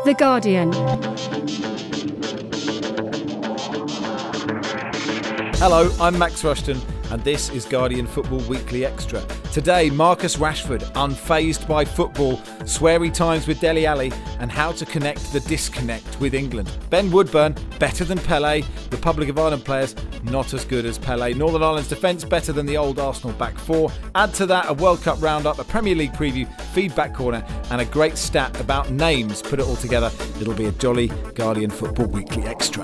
The Guardian. Hello, I'm Max Rushton, and this is Guardian Football Weekly Extra. Today, Marcus Rashford, unfazed by football, sweary times with Dele Alli, and how to connect the disconnect with England. Ben Woodburn, better than Pelé. Republic of Ireland players, not as good as Pelé. Northern Ireland's defence, better than the old Arsenal back four. Add to that a World Cup roundup, a Premier League preview, feedback corner, and a great stat about names. Put it all together, it'll be a jolly Guardian Football Weekly Extra.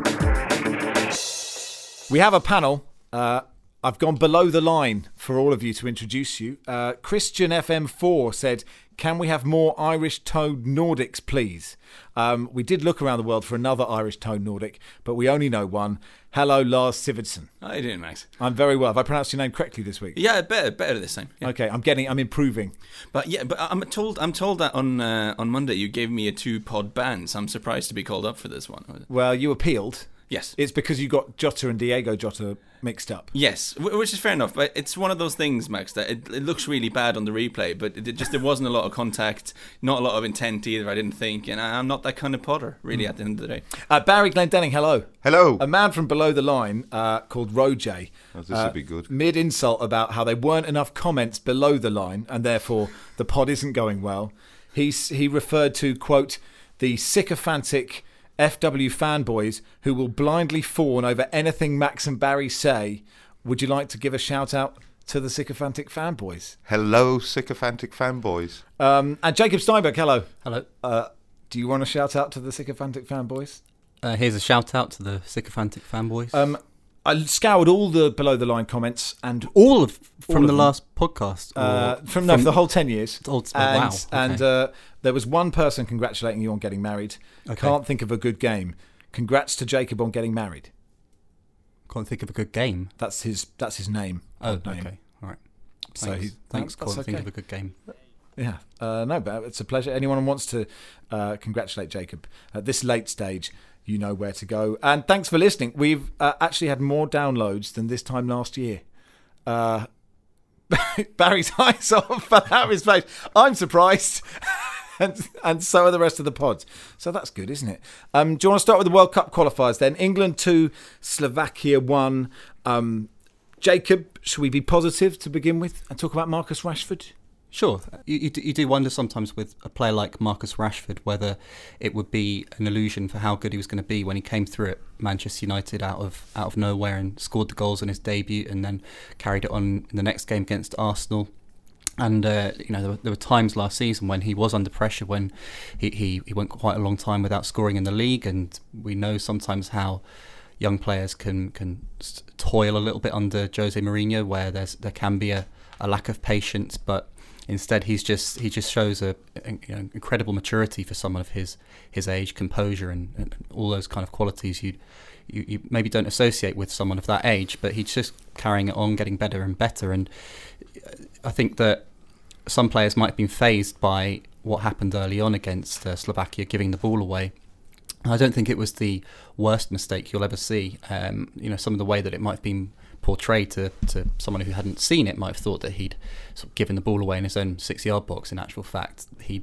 We have a panel. I've gone below the line for all of you to introduce you. Christian FM4 said, can we have more Irish-toned Nordics, please? We did look around the world for another Irish-toned Nordic, but we only know one. Hello, Lars Sivertsen. How are you doing, Max? I'm very well. Have I pronounced your name correctly this week? Yeah, better this time. Yeah. Okay, I'm improving. But I'm told that on Monday you gave me a 2-pod ban, so I'm surprised to be called up for this one. Well, you appealed. Yes. It's because you got Jota and Diego Jota mixed up. Yes, which is fair enough, but it's one of those things, Max, that it looks really bad on the replay, but there wasn't a lot of contact, not a lot of intent either, I didn't think, and I'm not that kind of Potter, really, at the end of the day. Barry Glendenning, hello. Hello. A man from below the line called Roj. Oh, this would be good. Mid-insult about how there weren't enough comments below the line, and therefore the pod isn't going well. He referred to, quote, the sycophantic FW fanboys who will blindly fawn over anything Max and Barry say. Would you like to give a shout out to the sycophantic fanboys? Hello, sycophantic fanboys. And Jacob Steinberg, hello. Hello. Do you want to shout out to the sycophantic fanboys? Here's a shout out to the sycophantic fanboys. I scoured all the below the line comments and from the last podcast. For the whole 10 years. Wow. Okay. And there was one person congratulating you on getting married. Okay. Can't think of a good game. Congrats to Jacob on getting married. Can't think of a good game. That's his name. Oh, name. Okay. All right. So Thanks. that's Can't think of a good game. Yeah. No, but it's a pleasure. Anyone who wants to congratulate Jacob at this late stage, you know where to go. And thanks for listening. We've actually had more downloads than this time last year. Barry's eyes off, but out of his face. I'm surprised. And so are the rest of the pods. So that's good, isn't it? Do you want to start with the World Cup qualifiers then? England 2, Slovakia 1. Jacob, should we be positive to begin with and talk about Marcus Rashford? Sure. You do wonder sometimes with a player like Marcus Rashford whether it would be an illusion for how good he was going to be when he came through at Manchester United out of nowhere and scored the goals in his debut and then carried it on in the next game against Arsenal. And there were times last season when he was under pressure, when he went quite a long time without scoring in the league, and we know sometimes how young players can toil a little bit under Jose Mourinho, where there can be a lack of patience, but instead he just shows incredible maturity for someone of his age, composure and all those kind of qualities you maybe don't associate with someone of that age, but he's just carrying it on, getting better and better. And I think that some players might have been fazed by what happened early on against Slovakia, giving the ball away. I don't think it was the worst mistake you'll ever see. Some of the way that it might have been portrayed to someone who hadn't seen it might have thought that he'd sort of given the ball away in his own 6-yard box. In actual fact, he'd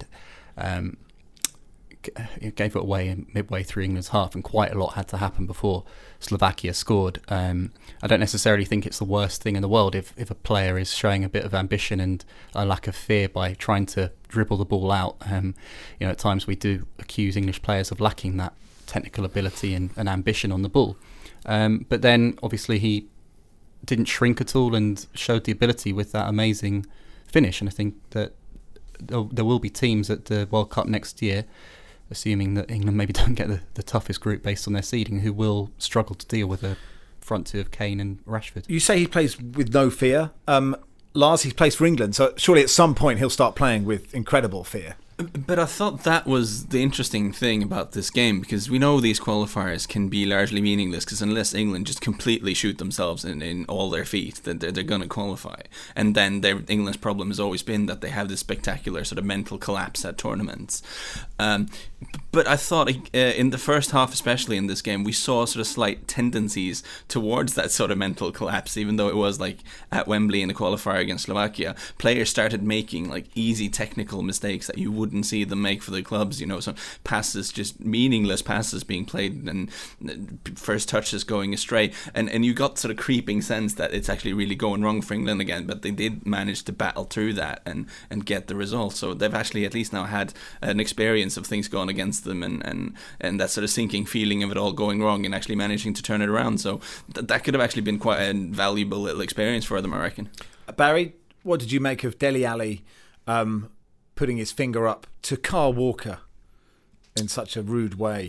gave it away midway through England's half, and quite a lot had to happen before Slovakia scored. I don't necessarily think it's the worst thing in the world if a player is showing a bit of ambition and a lack of fear by trying to dribble the ball out. At times we do accuse English players of lacking that technical ability and ambition on the ball. But then obviously he didn't shrink at all and showed the ability with that amazing finish. And I think that there will be teams at the World Cup next year, assuming that England maybe don't get the toughest group based on their seeding, who will struggle to deal with a front two of Kane and Rashford. You say he plays with no fear. Lars, he plays for England, so surely at some point he'll start playing with incredible fear. But I thought that was the interesting thing about this game, because we know these qualifiers can be largely meaningless, because unless England just completely shoot themselves in all their feet, then they're going to qualify. And then England's problem has always been that they have this spectacular sort of mental collapse at tournaments. But I thought in the first half, especially in this game, we saw sort of slight tendencies towards that sort of mental collapse, even though it was like at Wembley in the qualifier against Slovakia. Players started making like easy technical mistakes that you wouldn't see them make for the clubs. Some passes, just meaningless passes being played, and first touches going astray, and you got sort of creeping sense that it's actually really going wrong for England again. But they did manage to battle through that and get the result. So they've actually at least now had an experience of things going against them, and that sort of sinking feeling of it all going wrong, and actually managing to turn it around. So that could have actually been quite a valuable little experience for them, I reckon. Barry, what did you make of Dele Alli putting his finger up to Kyle Walker in such a rude way?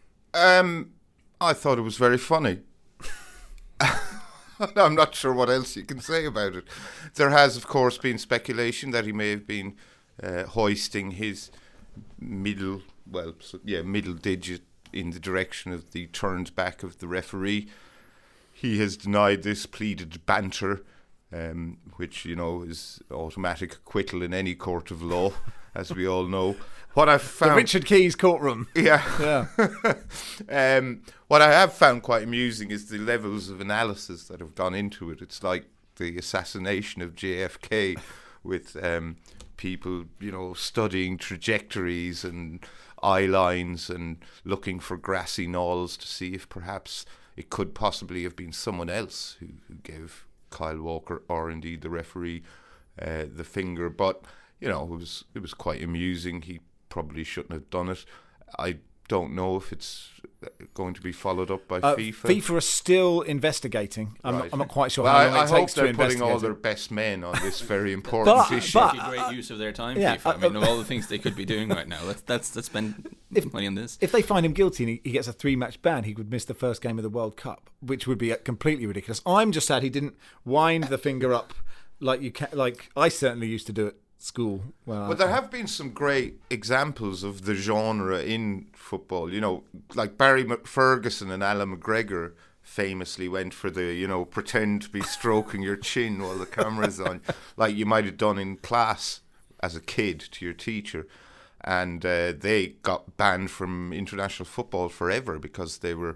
I thought it was very funny. I'm not sure what else you can say about it. There has, of course, been speculation that he may have been hoisting his middle digit in the direction of the turned back of the referee. He has denied this, pleaded banter, which, is automatic acquittal in any court of law, as we all know. What I've found, the Richard Keys courtroom. Yeah. What I have found quite amusing is the levels of analysis that have gone into it. It's like the assassination of JFK, with people, studying trajectories and eye lines and looking for grassy knolls to see if perhaps it could possibly have been someone else who gave Kyle Walker, or indeed the referee, the finger. But it was quite amusing. He probably shouldn't have done it. I don't know if it's going to be followed up by FIFA. FIFA are still investigating. I'm not quite sure well, how long I it hope takes to they're investigate. putting all their best men on this very important issue. Great use of their time, FIFA. Of all the things they could be doing right now, let's spend money on this. If they find him guilty and he gets a 3-match ban, he would miss the first game of the World Cup, which would be completely ridiculous. I'm just sad he didn't wind the finger up like I certainly used to do at school. But there have been some great examples of the genre in football. Like Barry Ferguson and Alan McGregor famously went for the, pretend to be stroking your chin while the camera's on, like you might have done in class as a kid to your teacher. And they got banned from international football forever because they were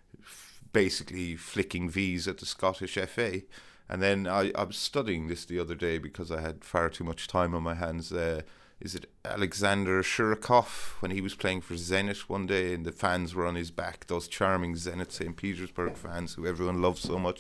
basically flicking V's at the Scottish FA. And then I was studying this the other day because I had far too much time on my hands. Is it Alexander Shirokov, when he was playing for Zenit one day and the fans were on his back, those charming Zenit St. Petersburg fans who everyone loves so much.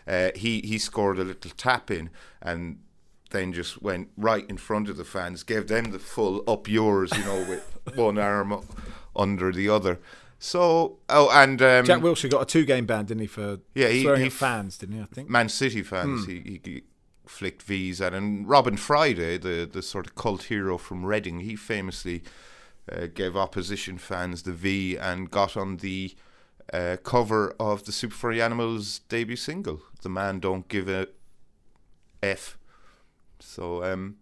He scored a little tap in and then just went right in front of the fans, gave them the full up yours, with one arm under the other. So, Jack Wilshere got a 2-game ban, didn't he, for swearing at fans, didn't he, I think? Man City fans, he flicked V's at. And Robin Friday, the sort of cult hero from Reading, he famously gave opposition fans the V and got on the cover of the Super Furry Animals debut single, The Man Don't Give a F. So,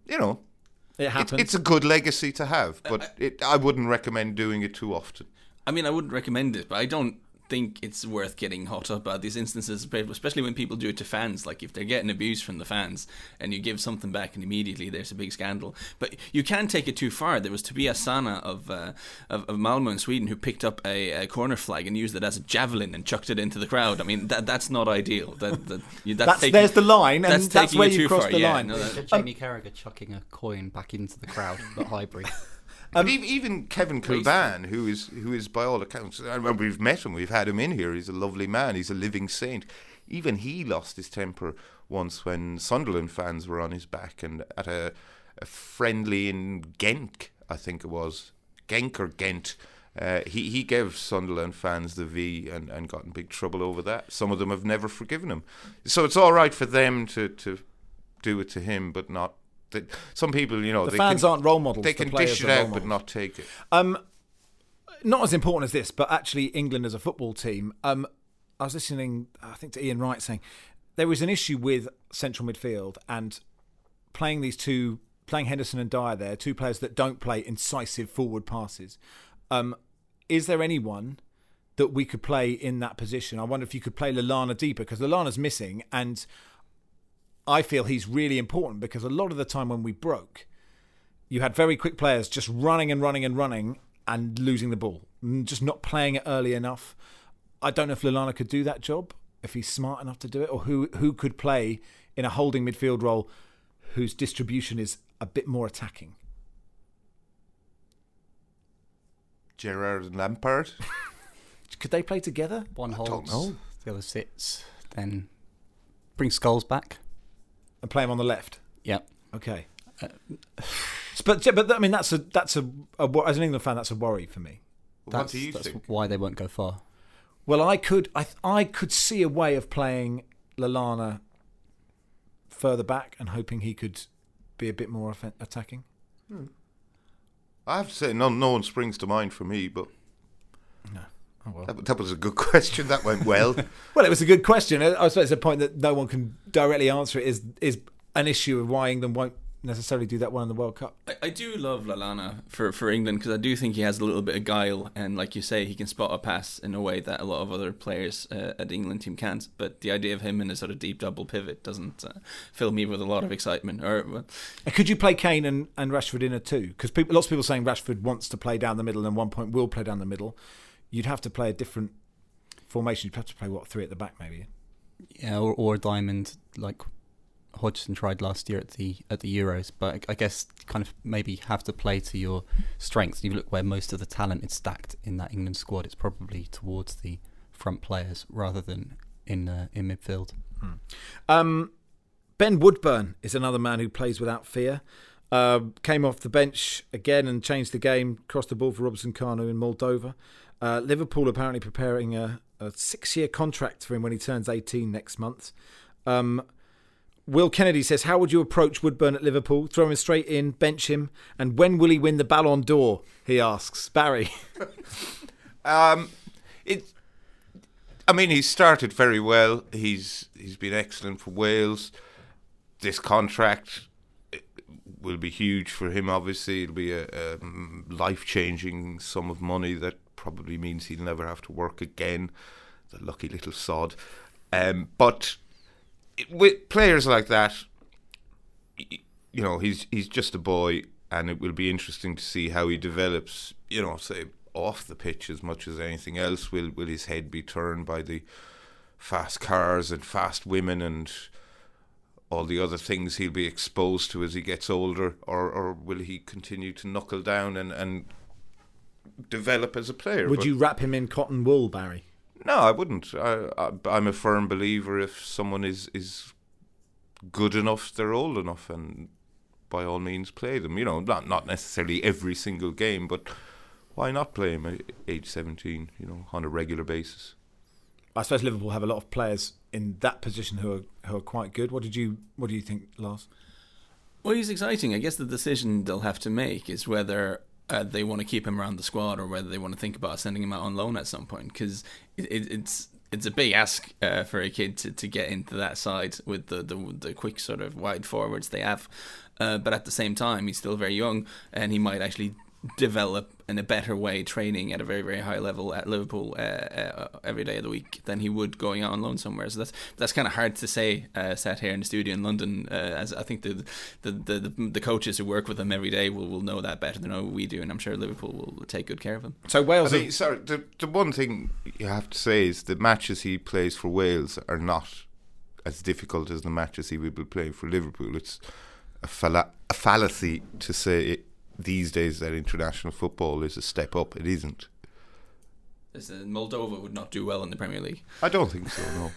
it happens. It's a good legacy to have, but I wouldn't recommend doing it too often. I mean, I wouldn't recommend it, but I don't think it's worth getting hot up about these instances, especially when people do it to fans. Like if they're getting abused from the fans and you give something back and immediately there's a big scandal. But you can take it too far. There was Tobias Sana of Malmö in Sweden who picked up a corner flag and used it as a javelin and chucked it into the crowd. I mean, that's not ideal. There's the line, and that's where you cross the line. Jamie Carragher chucking a coin back into the crowd at Highbury. Even Kevin Kilban, who is by all accounts, we've met him, we've had him in here, he's a lovely man, he's a living saint. Even he lost his temper once when Sunderland fans were on his back, and at a friendly in Genk, I think it was, Genk or Ghent, he gave Sunderland fans the V and got in big trouble over that. Some of them have never forgiven him. So it's all right for them to do it to him, but not. Some people, the fans aren't role models. They can dish it out, but not take it. Not as important as this, but actually England as a football team. I was listening, I think, to Ian Wright saying there was an issue with central midfield and playing Henderson and Dyer there, two players that don't play incisive forward passes. Is there anyone that we could play in that position? I wonder if you could play Lallana deeper, because Lallana's missing, and I feel he's really important because a lot of the time when we broke, you had very quick players just running and running and running and losing the ball, just not playing it early enough. I don't know if Lallana could do that job, if he's smart enough to do it, or who could play in a holding midfield role whose distribution is a bit more attacking. Gerrard and Lampard. Could they play together? One don't holds, know. the other sits. Then bring Scholes back. And play him on the left? Yep. Okay. But I mean, that's a as an England fan, that's a worry for me. What do you That's think? why they won't go far. Well, I could see a way of playing Lallana further back and hoping he could be a bit more attacking. I have to say, no one springs to mind for me, but No. Oh, well. that was a good question. That went well. Well, it was a good question. I suppose the point that no one can directly answer it is an issue of why England won't necessarily do that one in the World Cup. I do love Lallana for England because I do think he has a little bit of guile, and like you say, he can spot a pass in a way that a lot of other players at the England team can't. But the idea of him in a sort of deep double pivot doesn't fill me with a lot of excitement. Could you play Kane and Rashford in a two? Because lots of people saying Rashford wants to play down the middle and at one point will play down the middle. You'd have to play a different formation. You'd have to play, three at the back maybe? Yeah, or a diamond like Hodgson tried last year at the Euros, but I guess kind of maybe have to play to your strengths. You look where most of the talent is stacked in that England squad. It's probably towards the front players rather than in midfield. Ben Woodburn is another man who plays without fear. Came off the bench again and changed the game. Crossed the ball for Robinson Kanu in Moldova. Liverpool apparently preparing a 6-year contract for him when he turns 18 next month. Will Kennedy says, how would you approach Woodburn at Liverpool? Throw him straight in, bench him, and when will he win the Ballon d'Or? He asks. Barry. He's started very well. He's been excellent for Wales. This contract will be huge for him, obviously. It'll be a life-changing sum of money that probably means he'll never have to work again. The lucky little sod. But with players like that, he's just a boy, and it will be interesting to see how he develops, say, off the pitch as much as anything else. Will his head be turned by the fast cars and fast women and all the other things he'll be exposed to as he gets older, or will he continue to knuckle down and develop as a player? Would you wrap him in cotton wool, Barry? No, I wouldn't. I'm a firm believer if someone is good enough, they're old enough, and by all means play them. Not necessarily every single game, but why not play him at age 17, on a regular basis? I suppose Liverpool have a lot of players in that position who are quite good. What do you think, Lars? Well, he's exciting. I guess the decision they'll have to make is whether they want to keep him around the squad or whether they want to think about sending him out on loan at some point, because it's a big ask for a kid to get into that side with the quick sort of wide forwards they have. But at the same time, he's still very young, and he might actually develop in a better way training at a very, very high level at Liverpool every day of the week than he would going out on loan somewhere. So that's kind of hard to say sat here in the studio in London, as I think the coaches who work with him every day will know that better than we do, and I'm sure Liverpool will take good care of him. So Wales... the one thing you have to say is the matches he plays for Wales are not as difficult as the matches he will be playing for Liverpool. It's a fallacy to say these days that international football is a step up. It isn't. Moldova would not do well in the Premier League. I don't think so, no.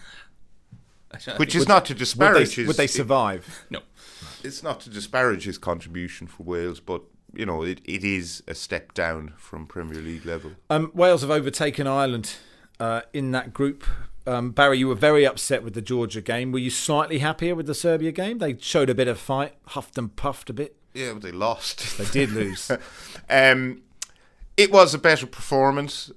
Which is not to disparage would they survive? No. It's not to disparage his contribution for Wales, but it is a step down from Premier League level. Wales have overtaken Ireland in that group. Barry, you were very upset with the Georgia game. Were you slightly happier with the Serbia game? They showed a bit of fight, huffed and puffed a bit. Yeah, but they lost. They did lose. It was a better performance,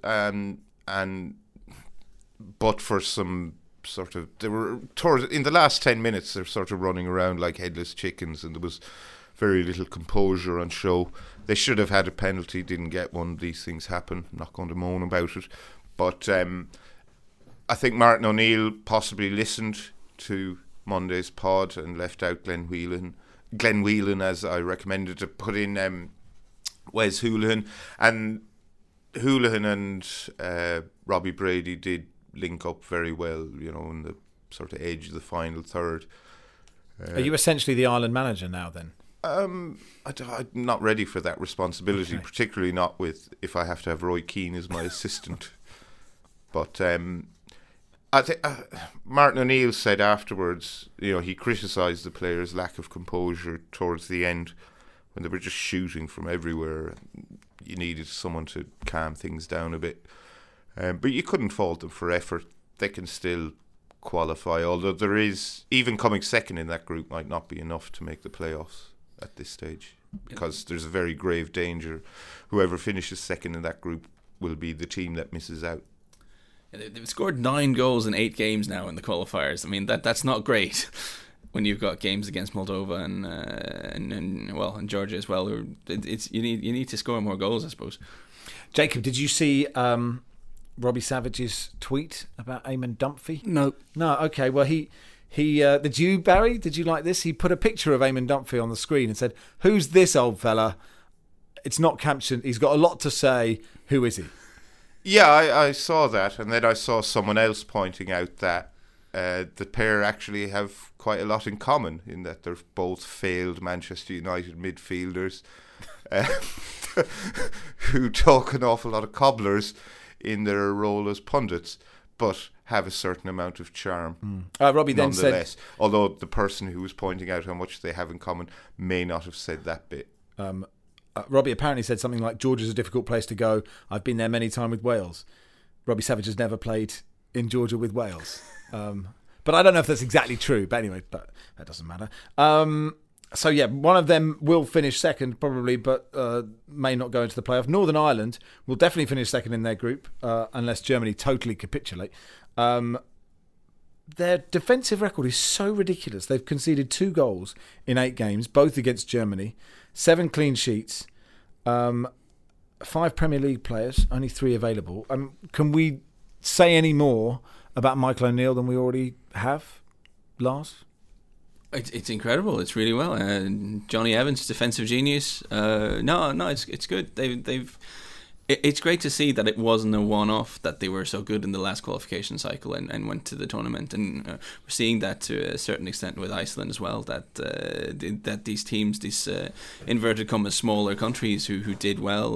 but for some sort of in the last 10 minutes they're sort of running around like headless chickens, and there was very little composure on show. They should have had a penalty, didn't get one. These things happen. I'm not going to moan about it, but I think Martin O'Neill possibly listened to Monday's pod and left out Glenn Whelan, as I recommended, to put in Wes Hoolahan. And Hoolahan and Robbie Brady did link up very well, in the sort of edge of the final third. Are you essentially the Ireland manager now then? I'm not ready for that responsibility, Okay. particularly not with if I have to have Roy Keane as my assistant. But I think Martin O'Neill said afterwards, he criticised the players' lack of composure towards the end when they were just shooting from everywhere. You needed someone to calm things down a bit. But you couldn't fault them for effort. They can still qualify, although there is, even coming second in that group might not be enough to make the playoffs at this stage, because there's a very grave danger whoever finishes second in that group will be the team that misses out. They've scored 9 goals in 8 games now in the qualifiers. I mean, that's not great when you've got games against Moldova and Georgia as well. You need to score more goals, I suppose. Jacob, did you see Robbie Savage's tweet about Eamon Dunphy? No. No. Okay. Well, he did you, Barry? Did you like this? He put a picture of Eamon Dunphy on the screen and said, "Who's this old fella? It's not captioned. He's got a lot to say. Who is he?" Yeah, I saw that, and then I saw someone else pointing out that the pair actually have quite a lot in common in that they're both failed Manchester United midfielders who talk an awful lot of cobblers in their role as pundits, but have a certain amount of charm. Robbie then said, nonetheless, although the person who was pointing out how much they have in common may not have said that bit. Robbie apparently said something like, "Georgia's a difficult place to go. I've been there many times with Wales." Robbie Savage has never played in Georgia with Wales. But I don't know if that's exactly true. But anyway, but that doesn't matter. So yeah, one of them will finish second probably, but may not go into the playoff. Northern Ireland will definitely finish second in their group, unless Germany totally capitulate. Their defensive record is so ridiculous. They've conceded 2 goals in 8 games, both against Germany, 7 clean sheets, 5 Premier League players, only 3 available. Can we say any more about Michael O'Neill than we already have, Lars? It's incredible. It's really well. Johnny Evans, defensive genius. No, it's good. It's great to see that it wasn't a one-off, that they were so good in the last qualification cycle and went to the tournament. And we're seeing that to a certain extent with Iceland as well, that these teams, these inverted commas smaller countries who did well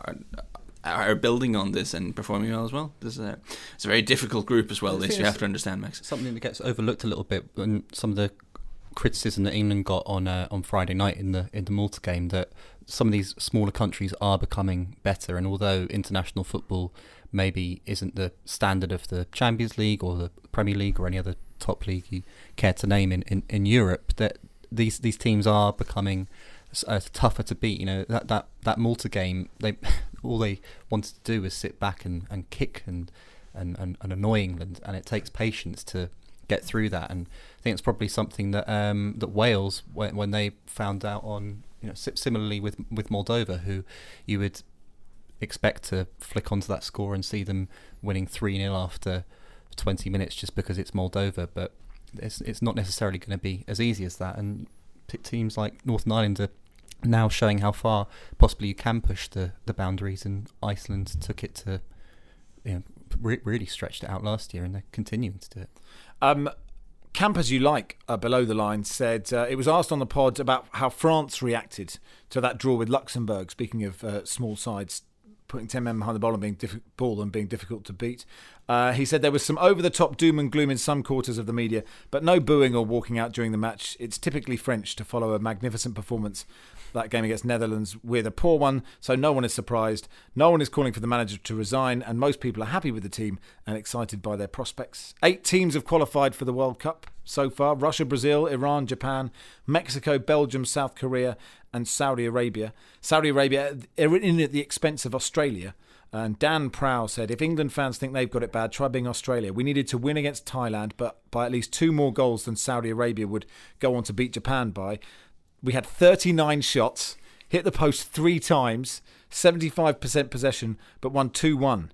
are building on this and performing well as well. It's a very difficult group as well. This you have to understand, Max. Something that gets overlooked a little bit, and some of the criticism that England got on Friday night in the Malta game, that some of these smaller countries are becoming better, and although international football maybe isn't the standard of the Champions League or the Premier League or any other top league you care to name in Europe, that these teams are becoming tougher to beat. That Malta game, all they wanted to do was sit back and kick and annoy England, and it takes patience to get through that. And I think it's probably something that that Wales, when they found out on, similarly with Moldova, who you would expect to flick onto that score and see them winning 3-0 after 20 minutes just because it's Moldova, but it's not necessarily going to be as easy as that. And teams like Northern Ireland are now showing how far possibly you can push the boundaries, and Iceland took it to, really stretched it out last year, and they're continuing to do it. Camp As You Like, below the line, said it was asked on the pod about how France reacted to that draw with Luxembourg, speaking of small sides putting 10 men behind the ball and being difficult to beat. He said there was some over-the-top doom and gloom in some quarters of the media, but no booing or walking out during the match. It's typically French to follow a magnificent performance. That game against Netherlands with a poor one, so no one is surprised. No one is calling for the manager to resign, and most people are happy with the team and excited by their prospects. 8 teams have qualified for the World Cup so far: Russia, Brazil, Iran, Japan, Mexico, Belgium, South Korea and Saudi Arabia. Saudi Arabia in at the expense of Australia. And Dan Prow said, if England fans think they've got it bad, try being Australia. We needed to win against Thailand, but by at least 2 more goals than Saudi Arabia would go on to beat Japan by. We had 39 shots, hit the post 3 times, 75% possession, but won 2-1.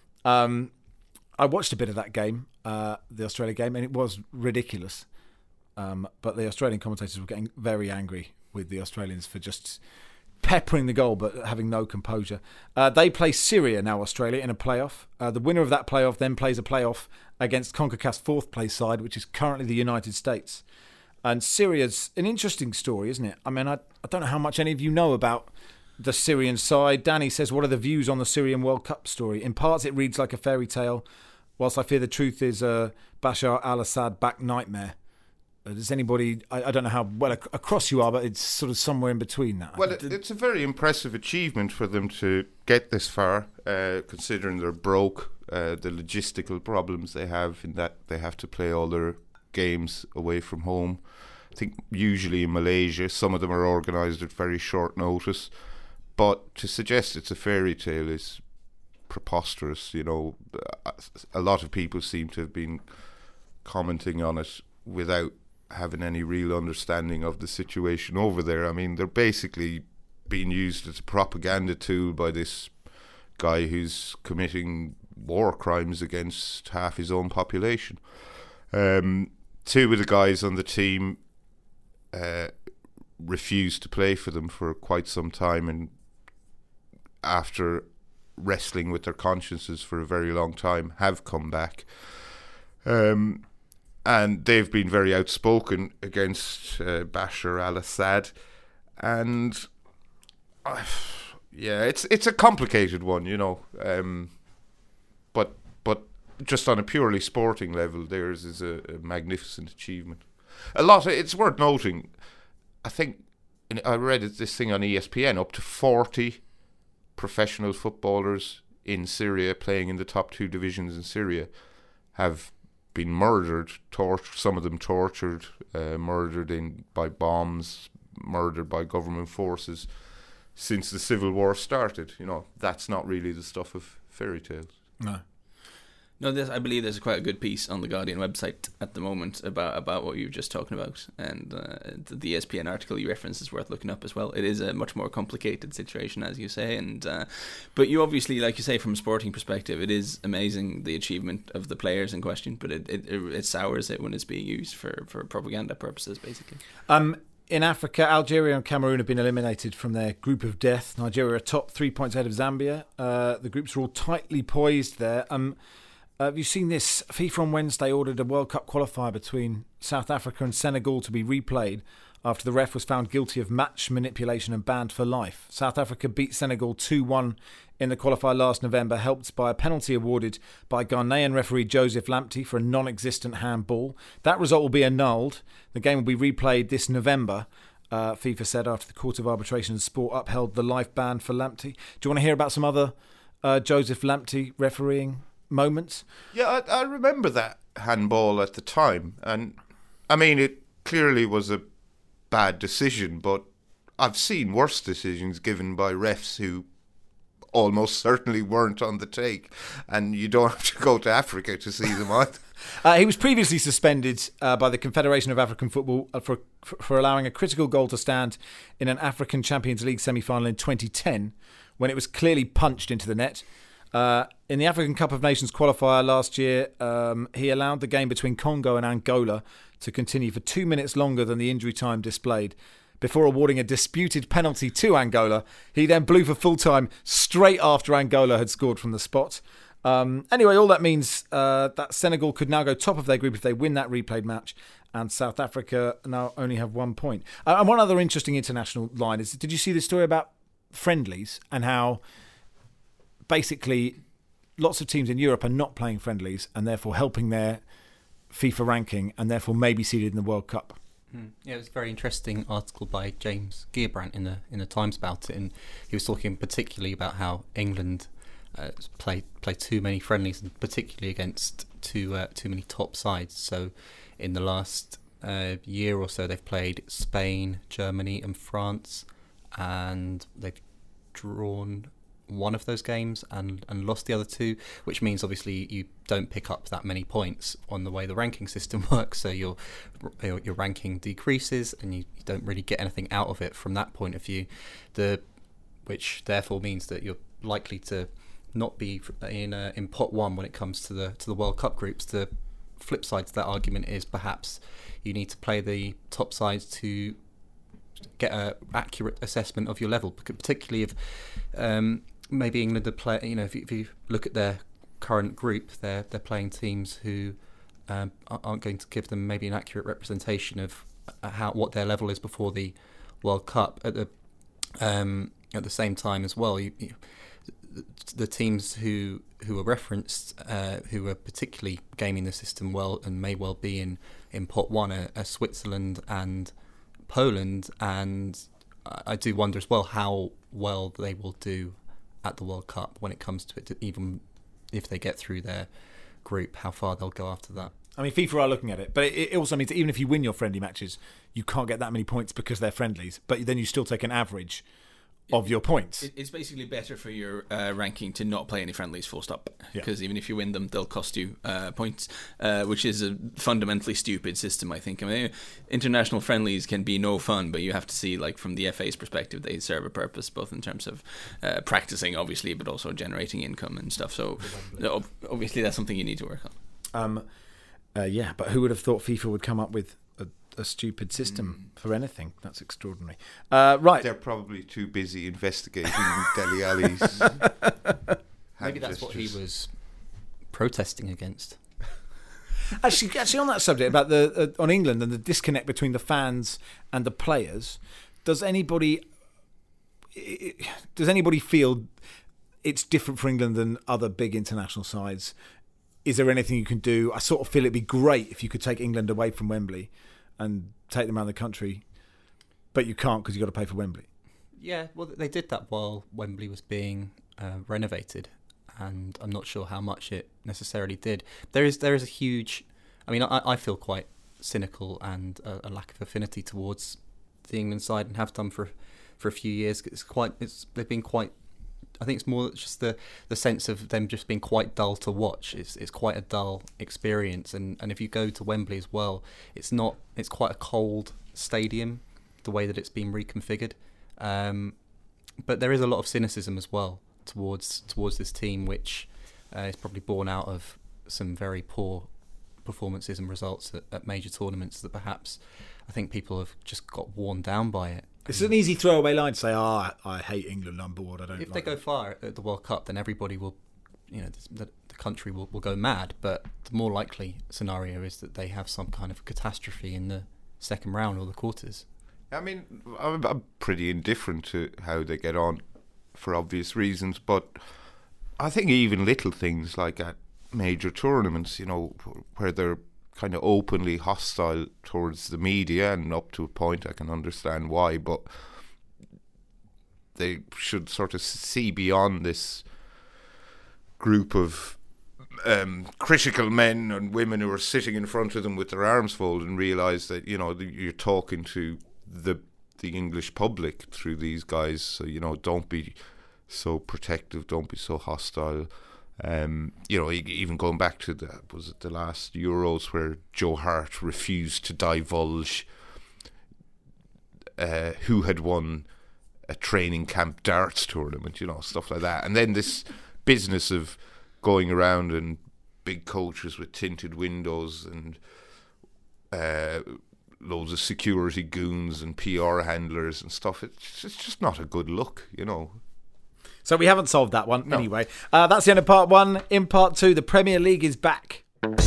I watched a bit of that game, the Australia game, and it was ridiculous. But the Australian commentators were getting very angry with the Australians for just peppering the goal but having no composure. They play Syria now, Australia, in a playoff. The winner of that playoff then plays a playoff against CONCACAF's 4th place side, which is currently the United States. And Syria's an interesting story, isn't it? I mean, I don't know how much any of you know about the Syrian side. Danny says, what are the views on the Syrian World Cup story? In parts, it reads like a fairy tale, whilst I fear the truth is Bashar al-Assad back nightmare. Does anybody, I don't know how well across you are, but it's sort of somewhere in between that. Well, it's a very impressive achievement for them to get this far, considering they're broke, the logistical problems they have in that they have to play all their games away from home. I think usually in Malaysia, some of them are organised at very short notice. But to suggest it's a fairy tale is preposterous. You know, a lot of people seem to have been commenting on it without having any real understanding of the situation over there. I mean, they're basically being used as a propaganda tool by this guy who's committing war crimes against half his own population. Two of the guys on the team refused to play for them for quite some time, and after wrestling with their consciences for a very long time, have come back. And they've been very outspoken against Bashar al-Assad. And yeah, it's a complicated one, you know. But just on a purely sporting level, theirs is a magnificent achievement. It's worth noting, I think, I read this thing on ESPN, up to 40 professional footballers in Syria playing in the top two divisions in Syria have been murdered, some of them tortured, murdered by bombs, murdered by government forces since the civil war started. You know, that's not really the stuff of fairy tales. No, I believe there's quite a good piece on the Guardian website at the moment about what you were just talking about, and the ESPN article you referenced is worth looking up as well. It is a much more complicated situation, as you say, and but you obviously, like you say, from a sporting perspective, it is amazing the achievement of the players in question, but it sours it when it's being used for propaganda purposes, basically. In Africa, Algeria and Cameroon have been eliminated from their group of death. Nigeria are top 3 points ahead of Zambia. The groups are all tightly poised there. Have you seen this? FIFA on Wednesday ordered a World Cup qualifier between South Africa and Senegal to be replayed after the ref was found guilty of match manipulation and banned for life. South Africa beat Senegal 2-1 in the qualifier last November, helped by a penalty awarded by Ghanaian referee Joseph Lamptey for a non-existent handball. That result will be annulled. The game will be replayed this November, FIFA said, after the Court of Arbitration and Sport upheld the life ban for Lamptey. Do you want to hear about some other Joseph Lamptey refereeing moments? Yeah, I remember that handball at the time, and I mean, it clearly was a bad decision, but I've seen worse decisions given by refs who almost certainly weren't on the take, and you don't have to go to Africa to see them either. He was previously suspended by the Confederation of African Football for allowing a critical goal to stand in an African Champions League semi-final in 2010 when it was clearly punched into the net. In the African Cup of Nations qualifier last year, he allowed the game between Congo and Angola to continue for 2 minutes longer than the injury time displayed. Before awarding a disputed penalty to Angola, he then blew for full time straight after Angola had scored from the spot. Anyway, all that means that Senegal could now go top of their group if they win that replayed match, and South Africa now only have 1 point. And one other interesting international line is, did you see the story about friendlies and how basically lots of teams in Europe are not playing friendlies and therefore helping their FIFA ranking and therefore maybe seeded in the World Cup? Yeah, it was a very interesting article by James Gearbrandt in the Times about it, and he was talking particularly about how England play too many friendlies, and particularly against too many top sides. So in the last year or so, they've played Spain, Germany, and France, and they've drawn one of those games and lost the other two, which means obviously you don't pick up that many points on the way the ranking system works, so your ranking decreases and you don't really get anything out of it from that point of view, which therefore means that you're likely to not be in pot one when it comes to the World Cup groups. The flip side to that argument is perhaps you need to play the top sides to get an accurate assessment of your level, particularly if maybe England are play. You know, if you look at their current group, they're playing teams who aren't going to give them maybe an accurate representation of what their level is before the World Cup. At the same time as well, the teams who are referenced, who are particularly gaming the system well and may well be in pot one, are Switzerland and Poland, and I do wonder as well how well they will do at the World Cup when it comes to it, even if they get through their group, how far they'll go after that. I mean, FIFA are looking at it, but it also means that even if you win your friendly matches, you can't get that many points because they're friendlies, but then you still take an average of your points. It's basically better for your ranking to not play any friendlies, full stop. Because even if you win them, they'll cost you points, which is a fundamentally stupid system, I think. I mean, international friendlies can be no fun, but you have to see, like, from the FA's perspective, they serve a purpose, both in terms of practicing, obviously, but also generating income and stuff. So obviously that's something you need to work on. But who would have thought FIFA would come up with a stupid system for anything? That's extraordinary. Right. They're probably too busy investigating Dele Alli's. Maybe that's what he was protesting against. Actually, on that subject about the on England and the disconnect between the fans and the players, does anybody feel it's different for England than other big international sides? Is there anything you can do? I sort of feel it'd be great if you could take England away from Wembley and take them around the country, but you can't because you've got to pay for Wembley. Yeah, well, they did that while Wembley was being renovated, and I'm not sure how much it necessarily did. There is a huge... I mean, I feel quite cynical and a lack of affinity towards the England side, and have done for a few years. They've been quite... I think it's more just the sense of them just being quite dull to watch. It's quite a dull experience, and if you go to Wembley as well, it's quite a cold stadium, the way that it's been reconfigured. But there is a lot of cynicism as well towards this team, which is probably born out of some very poor performances and results at major tournaments that perhaps I think people have just got worn down by it. It's an easy throwaway line to say, I hate England, I'm bored, I don't If they go far at the World Cup, then everybody will, the country will go mad. But the more likely scenario is that they have some kind of catastrophe in the second round or the quarters. I mean, I'm pretty indifferent to how they get on for obvious reasons, but I think even little things like at major tournaments, where they're kind of openly hostile towards the media, and up to a point I can understand why, but they should sort of see beyond this group of critical men and women who are sitting in front of them with their arms folded, and realise that you're talking to the English public through these guys. So don't be so protective, don't be so hostile. Even going back to the last Euros where Joe Hart refused to divulge who had won a training camp darts tournament, stuff like that. And then this business of going around in big coaches with tinted windows and loads of security goons and PR handlers and stuff. It's just not a good look, So we haven't solved that one. No. Anyway. That's the end of part one. In part two, the Premier League is back.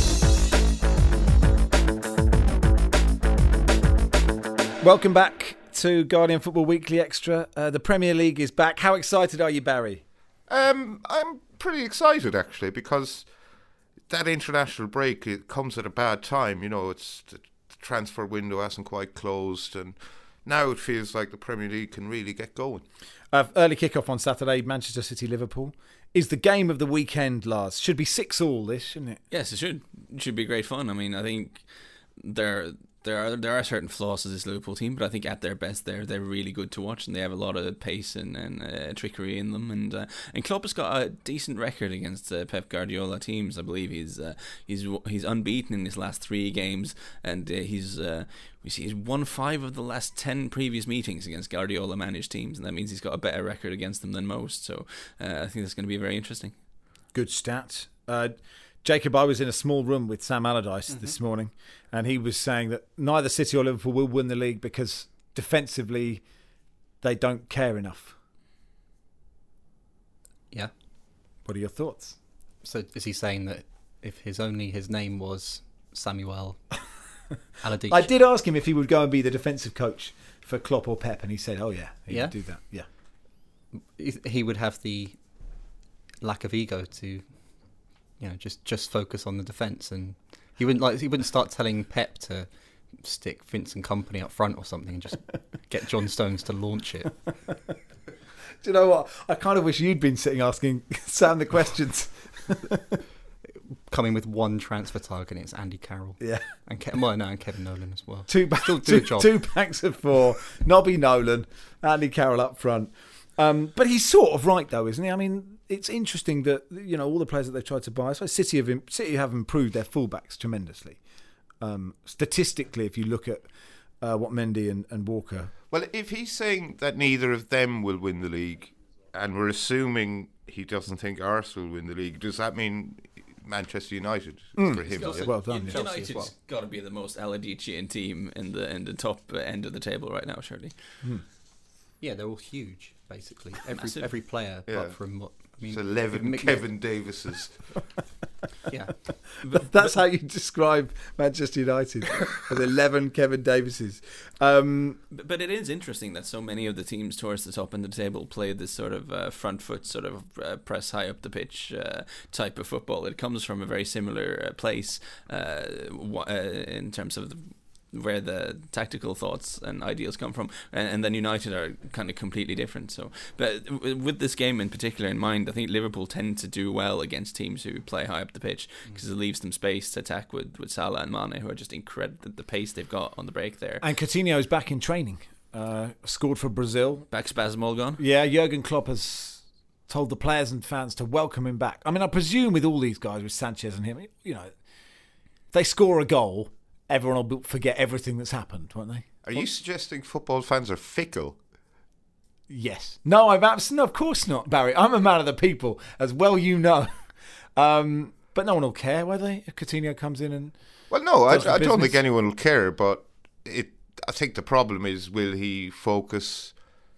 Welcome back to Guardian Football Weekly Extra. The Premier League is back. How excited are you, Barry? I'm pretty excited, actually, because that international break, it comes at a bad time. It's the transfer window hasn't quite closed, and now it feels like the Premier League can really get going. Early kick-off on Saturday, Manchester City-Liverpool. Is the game of the weekend, Lars? Should be 6-6 this, shouldn't it? Yes, it should. It should be great fun. I mean, I think there are certain flaws to this Liverpool team, but I think at their best they're really good to watch, and they have a lot of pace and trickery in them. And Klopp has got a decent record against Pep Guardiola teams. I believe he's unbeaten in his last 3 games, and he's won 5 of the last 10 previous meetings against Guardiola managed teams, and that means he's got a better record against them than most. So I think that's going to be very interesting. Good stat. Jacob, I was in a small room with Sam Allardyce this morning, and he was saying that neither City or Liverpool will win the league because defensively they don't care enough. Yeah. What are your thoughts? So is he saying that if his name was Samuel Aladic. I did ask him if he would go and be the defensive coach for Klopp or Pep, and he said, "Oh yeah, he would do that." Yeah, He would have the lack of ego to, just focus on the defence, and he wouldn't start telling Pep to stick Vincent Kompany up front or something and just get John Stones to launch it. Do you know what? I kind of wish you'd been sitting asking Sam the questions. Coming with one transfer target, it's Andy Carroll. Yeah. And Kevin Nolan as well. Two backs of 4, Nobby Nolan, Andy Carroll up front. But he's sort of right, though, isn't he? I mean, it's interesting that, all the players that they've tried to buy, so City have improved their fullbacks tremendously. Statistically, if you look at what Mendy and Walker... Well, if he's saying that neither of them will win the league, and we're assuming he doesn't think Arsenal will win the league, does that mean Manchester United for him? Well done. Yeah. United's got to be the most Aladician team in the top end of the table right now, surely. Yeah, they're all huge, basically. Every player, apart from what... It's 11 Kevin Davises. Yeah. That's how you describe Manchester United, with 11 Kevin Davises. But it is interesting that so many of the teams towards the top end of the table play this sort of front foot, sort of press high up the pitch type of football. It comes from a very similar place in terms of where the tactical thoughts and ideals come from, and then United are kind of completely different. So, but with this game in particular in mind, I think Liverpool tend to do well against teams who play high up the pitch because it leaves them space to attack with Salah and Mane, who are just incredible. The pace they've got on the break there. And Coutinho's back in training. Scored for Brazil. Back spasm all gone. Yeah, Jurgen Klopp has told the players and fans to welcome him back. I mean, I presume with all these guys, with Sanchez and him, they score a goal, everyone will forget everything that's happened, won't they? Are you suggesting football fans are fickle? Yes. No, of course not, Barry. I'm a man of the people, as well you know. But no one will care, will they, if Coutinho comes in and... Well, no, I don't think anyone will care, but I think the problem is, will he focus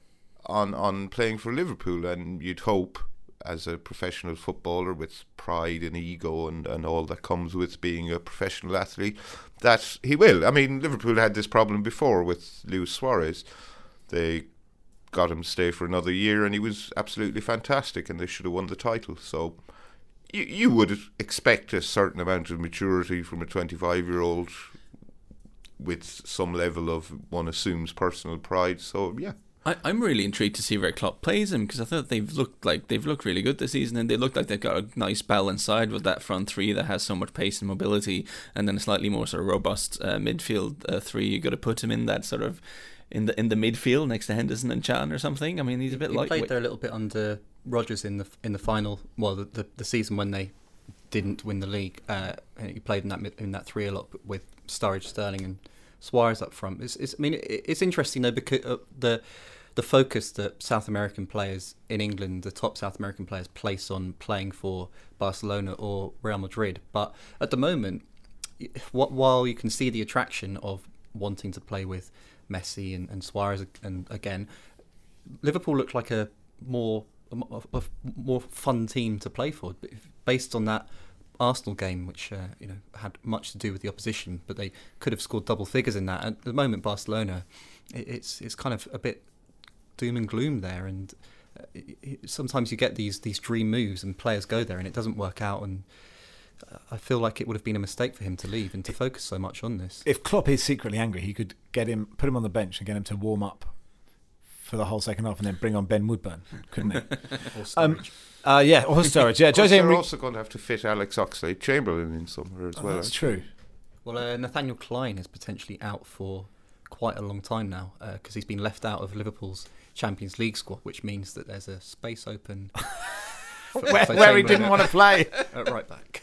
on playing for Liverpool? And you'd hope, as a professional footballer with pride and ego and all that comes with being a professional athlete, that he will. I mean, Liverpool had this problem before with Luis Suarez. They got him to stay for another year and he was absolutely fantastic and they should have won the title. So you would expect a certain amount of maturity from a 25-year-old with some level of, one assumes, personal pride. So, yeah. I'm really intrigued to see where Klopp plays him, because I thought they've looked really good this season, and they look like they've got a nice balanced side with that front three that has so much pace and mobility, and then a slightly more sort of robust midfield three. You got to put him in that sort of in the midfield next to Henderson and Chan or something. I mean, he's a bit lightweight. He played there a little bit under Rodgers in the final. Well, the season when they didn't win the league, he played in that three a lot with Sturridge, Sterling, and Suarez up front. It's interesting though, because the focus that South American players in England, the top South American players, place on playing for Barcelona or Real Madrid. But at the moment, while you can see the attraction of wanting to play with Messi and Suarez, and again, Liverpool look like a more fun team to play for, based on that Arsenal game, which had much to do with the opposition, but they could have scored double figures in that. At the moment, Barcelona, it's kind of a bit doom and gloom there, and sometimes you get these dream moves and players go there and it doesn't work out, and I feel like it would have been a mistake for him to leave and to focus so much on this. If Klopp is secretly angry, he could put him on the bench and get him to warm up for the whole second half and then bring on Ben Woodburn, couldn't he? Or Sturridge. Or Sturridge. Yeah, Jose They're also going to have to fit Alex Oxlade-Chamberlain in somewhere as well. That's true. Well, Nathaniel Klein is potentially out for quite a long time now, because he's been left out of Liverpool's Champions League squad, which means that there's a space open where he didn't want to play at right back.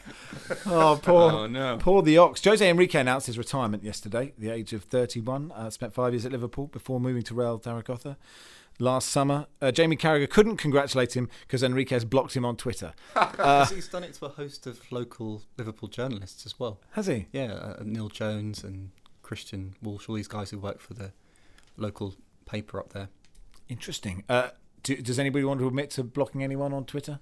Poor the Ox. Jose Enrique announced his retirement yesterday at the age of 31. Spent 5 years at Liverpool before moving to Real Zaragoza last summer. Jamie Carragher couldn't congratulate him because Enrique has blocked him on Twitter. He's done it to a host of local Liverpool journalists as well. Has he? Yeah, Neil Jones and Christian Walsh, all these guys who work for the local paper up there. Interesting. Does anybody want to admit to blocking anyone on Twitter?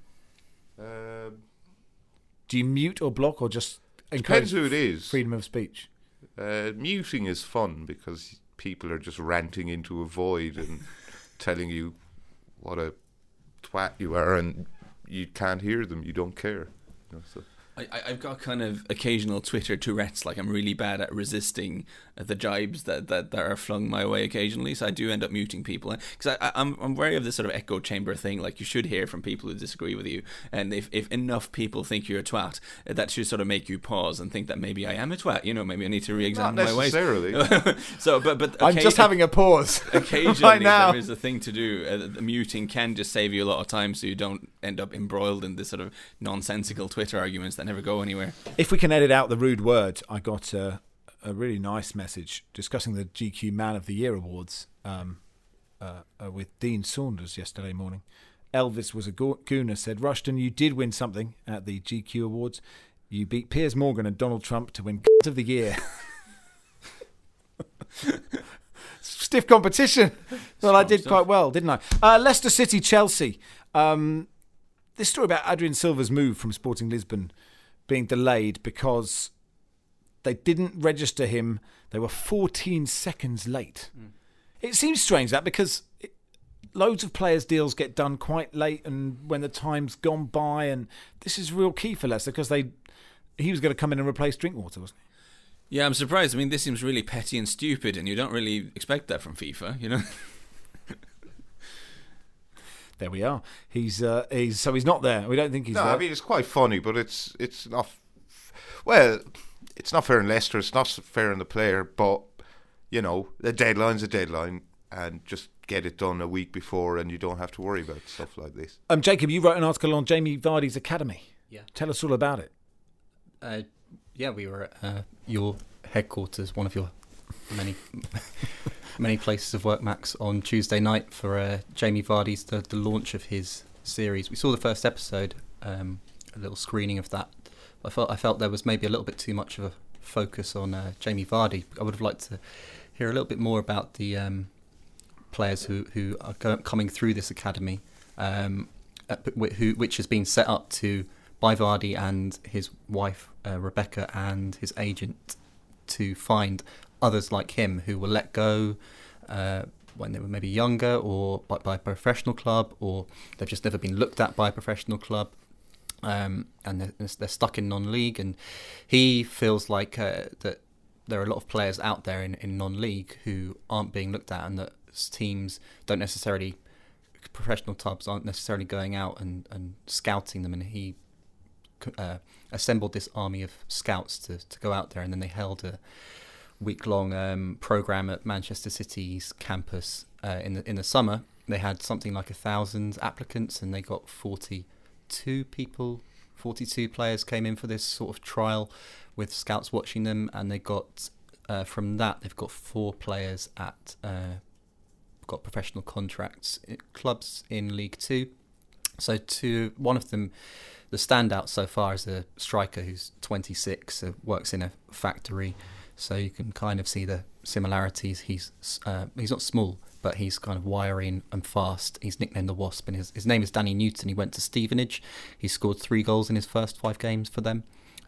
Do you mute or block, or just depends who it is. Freedom of speech. Muting is fun because people are just ranting into a void and telling you what a twat you are, and you can't hear them. You don't care. So. I've got kind of occasional Twitter Tourette's. Like, I'm really bad at resisting the jibes that are flung my way occasionally, so I do end up muting people. Because I'm wary of this sort of echo chamber thing. Like, you should hear from people who disagree with you, and if enough people think you're a twat, that should sort of make you pause and think that maybe I am a twat. Maybe I need to re-examine my ways. Not necessarily. So, but I'm just having a pause. Occasionally, right now. there is a thing to do. The muting can just save you a lot of time, so you don't end up embroiled in this sort of nonsensical Twitter arguments that never go anywhere. If we can edit out the rude word, I got a really nice message discussing the GQ Man of the Year awards with Dean Saunders yesterday morning. Elvis was a gooner, said, Rushton, you did win something at the GQ awards. You beat Piers Morgan and Donald Trump to win of the Year. Stiff competition. Well, I did quite well, didn't I? Leicester City, Chelsea. This story about Adrian Silva's move from Sporting Lisbon being delayed because they didn't register him. They were 14 seconds late. It seems strange that because loads of players' deals get done quite late and when the time's gone by, and this is real key for Leicester because he was going to come in and replace Drinkwater, wasn't he? Yeah, I'm surprised. I mean, this seems really petty and stupid, and you don't really expect that from FIFA, There we are. He's not there. We don't think he's there. I mean, it's quite funny, but it's not. Well, it's not fair in Leicester. It's not fair in the player. But the deadline's a deadline, and just get it done a week before, and you don't have to worry about stuff like this. Jacob, you wrote an article on Jamie Vardy's academy. Yeah. Tell us all about it. Yeah, we were at your headquarters, one of your many places of work, Max, on Tuesday night for Jamie Vardy's the launch of his series. We saw the first episode, a little screening of that. I felt there was maybe a little bit too much of a focus on Jamie Vardy. I would have liked to hear a little bit more about the players who are coming through this academy, which has been set up by Vardy and his wife Rebecca and his agent to find others like him who were let go when they were maybe younger or by a professional club, or they've just never been looked at by a professional club, and they're stuck in non-league. And he feels like that there are a lot of players out there in non-league who aren't being looked at, and that professional clubs aren't necessarily going out and scouting them. And he assembled this army of scouts to go out there, and then they held a week-long program at Manchester City's campus in the summer. They had something like 1,000 applicants, and they got 42 players came in for this sort of trial with scouts watching them, and they got from that they've got 4 players got professional contracts at clubs in League 2. So one of them, the standout so far, is a striker who's 26, works in a factory. So you can kind of see the similarities. He's not small, but he's kind of wiry and fast. He's nicknamed the Wasp, and his name is Danny Newton. He went to Stevenage. He scored 3 goals in his first 5 games for them.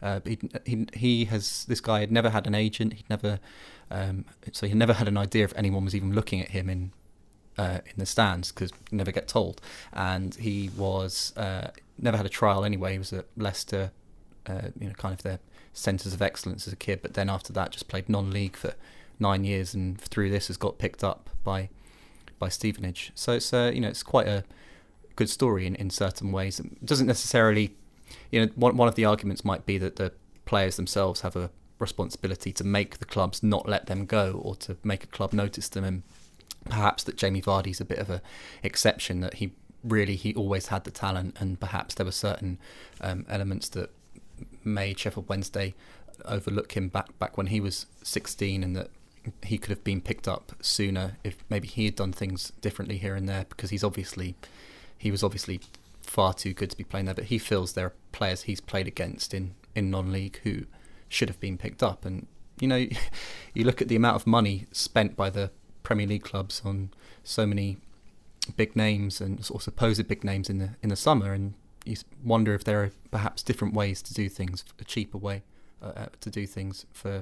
This guy had never had an agent. So he never had an idea if anyone was even looking at him in the stands, because you never get told. And he was never had a trial anyway. He was at Leicester, kind of their centres of excellence as a kid, but then after that just played non-league for 9 years, and through this has got picked up by Stevenage. So it's it's quite a good story in certain ways. It doesn't necessarily, one of the arguments might be that the players themselves have a responsibility to make the clubs not let them go, or to make a club notice them, and perhaps that Jamie Vardy's a bit of a exception, that he always had the talent, and perhaps there were certain elements that made Sheffield Wednesday overlook him back when he was 16, and that he could have been picked up sooner if maybe he had done things differently here and there, because he was obviously far too good to be playing there. But he feels there are players he's played against in non-league who should have been picked up. And you look at the amount of money spent by the Premier League clubs on so many big names and sort of supposed big names in the summer, and you wonder if there are perhaps different ways to do things, a cheaper way to do things for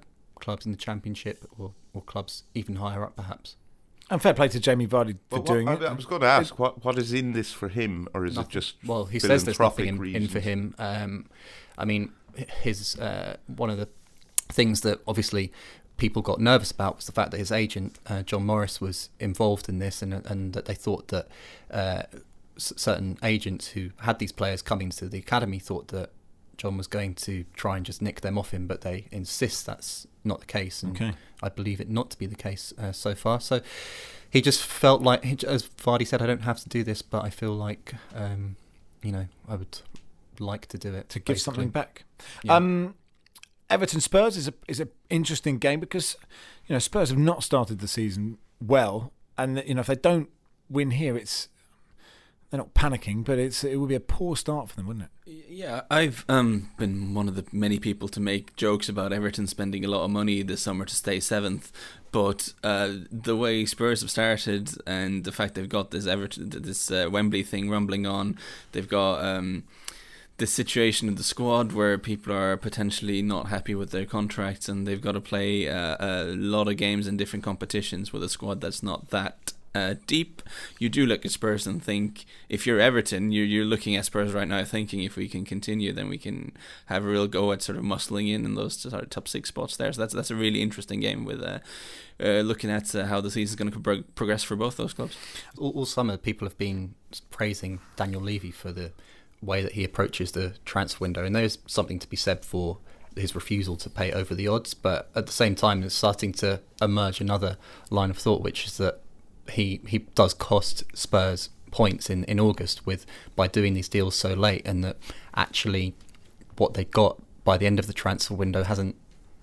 clubs in the Championship or clubs even higher up, perhaps. And fair play to Jamie Vardy for doing it. I was going to ask, what is in this for him, or is nothing. It just Well, he says there's nothing in for reasons? him. I mean, his one of the things that obviously people got nervous about was the fact that his agent, John Morris, was involved in this, and that they thought that certain agents who had these players coming to the academy thought that John was going to try and just nick them off him, but they insist that's not the case, and I believe it not to be the case so far. So he just felt like, as Vardy said, I don't have to do this, but I feel like I would like to do it to give something back. Yeah. Everton Spurs is a interesting game because Spurs have not started the season well, and if they don't win here, they're not panicking, but it would be a poor start for them, wouldn't it? Yeah, I've been one of the many people to make jokes about Everton spending a lot of money this summer to stay 7th, but the way Spurs have started and the fact they've got this Wembley thing rumbling on, they've got this situation in the squad where people are potentially not happy with their contracts, and they've got to play a lot of games in different competitions with a squad that's not that deep. You do look at Spurs and think, if you're Everton, you're looking at Spurs right now thinking, if we can continue, then we can have a real go at sort of muscling in those sort of top 6 spots there. So that's a really interesting game with looking at how the season's going to progress for both those clubs. All summer, people have been praising Daniel Levy for the way that he approaches the transfer window, and there's something to be said for his refusal to pay over the odds, but at the same time there's starting to emerge another line of thought, which is that he does cost Spurs points in August by doing these deals so late, and that actually what they got by the end of the transfer window hasn't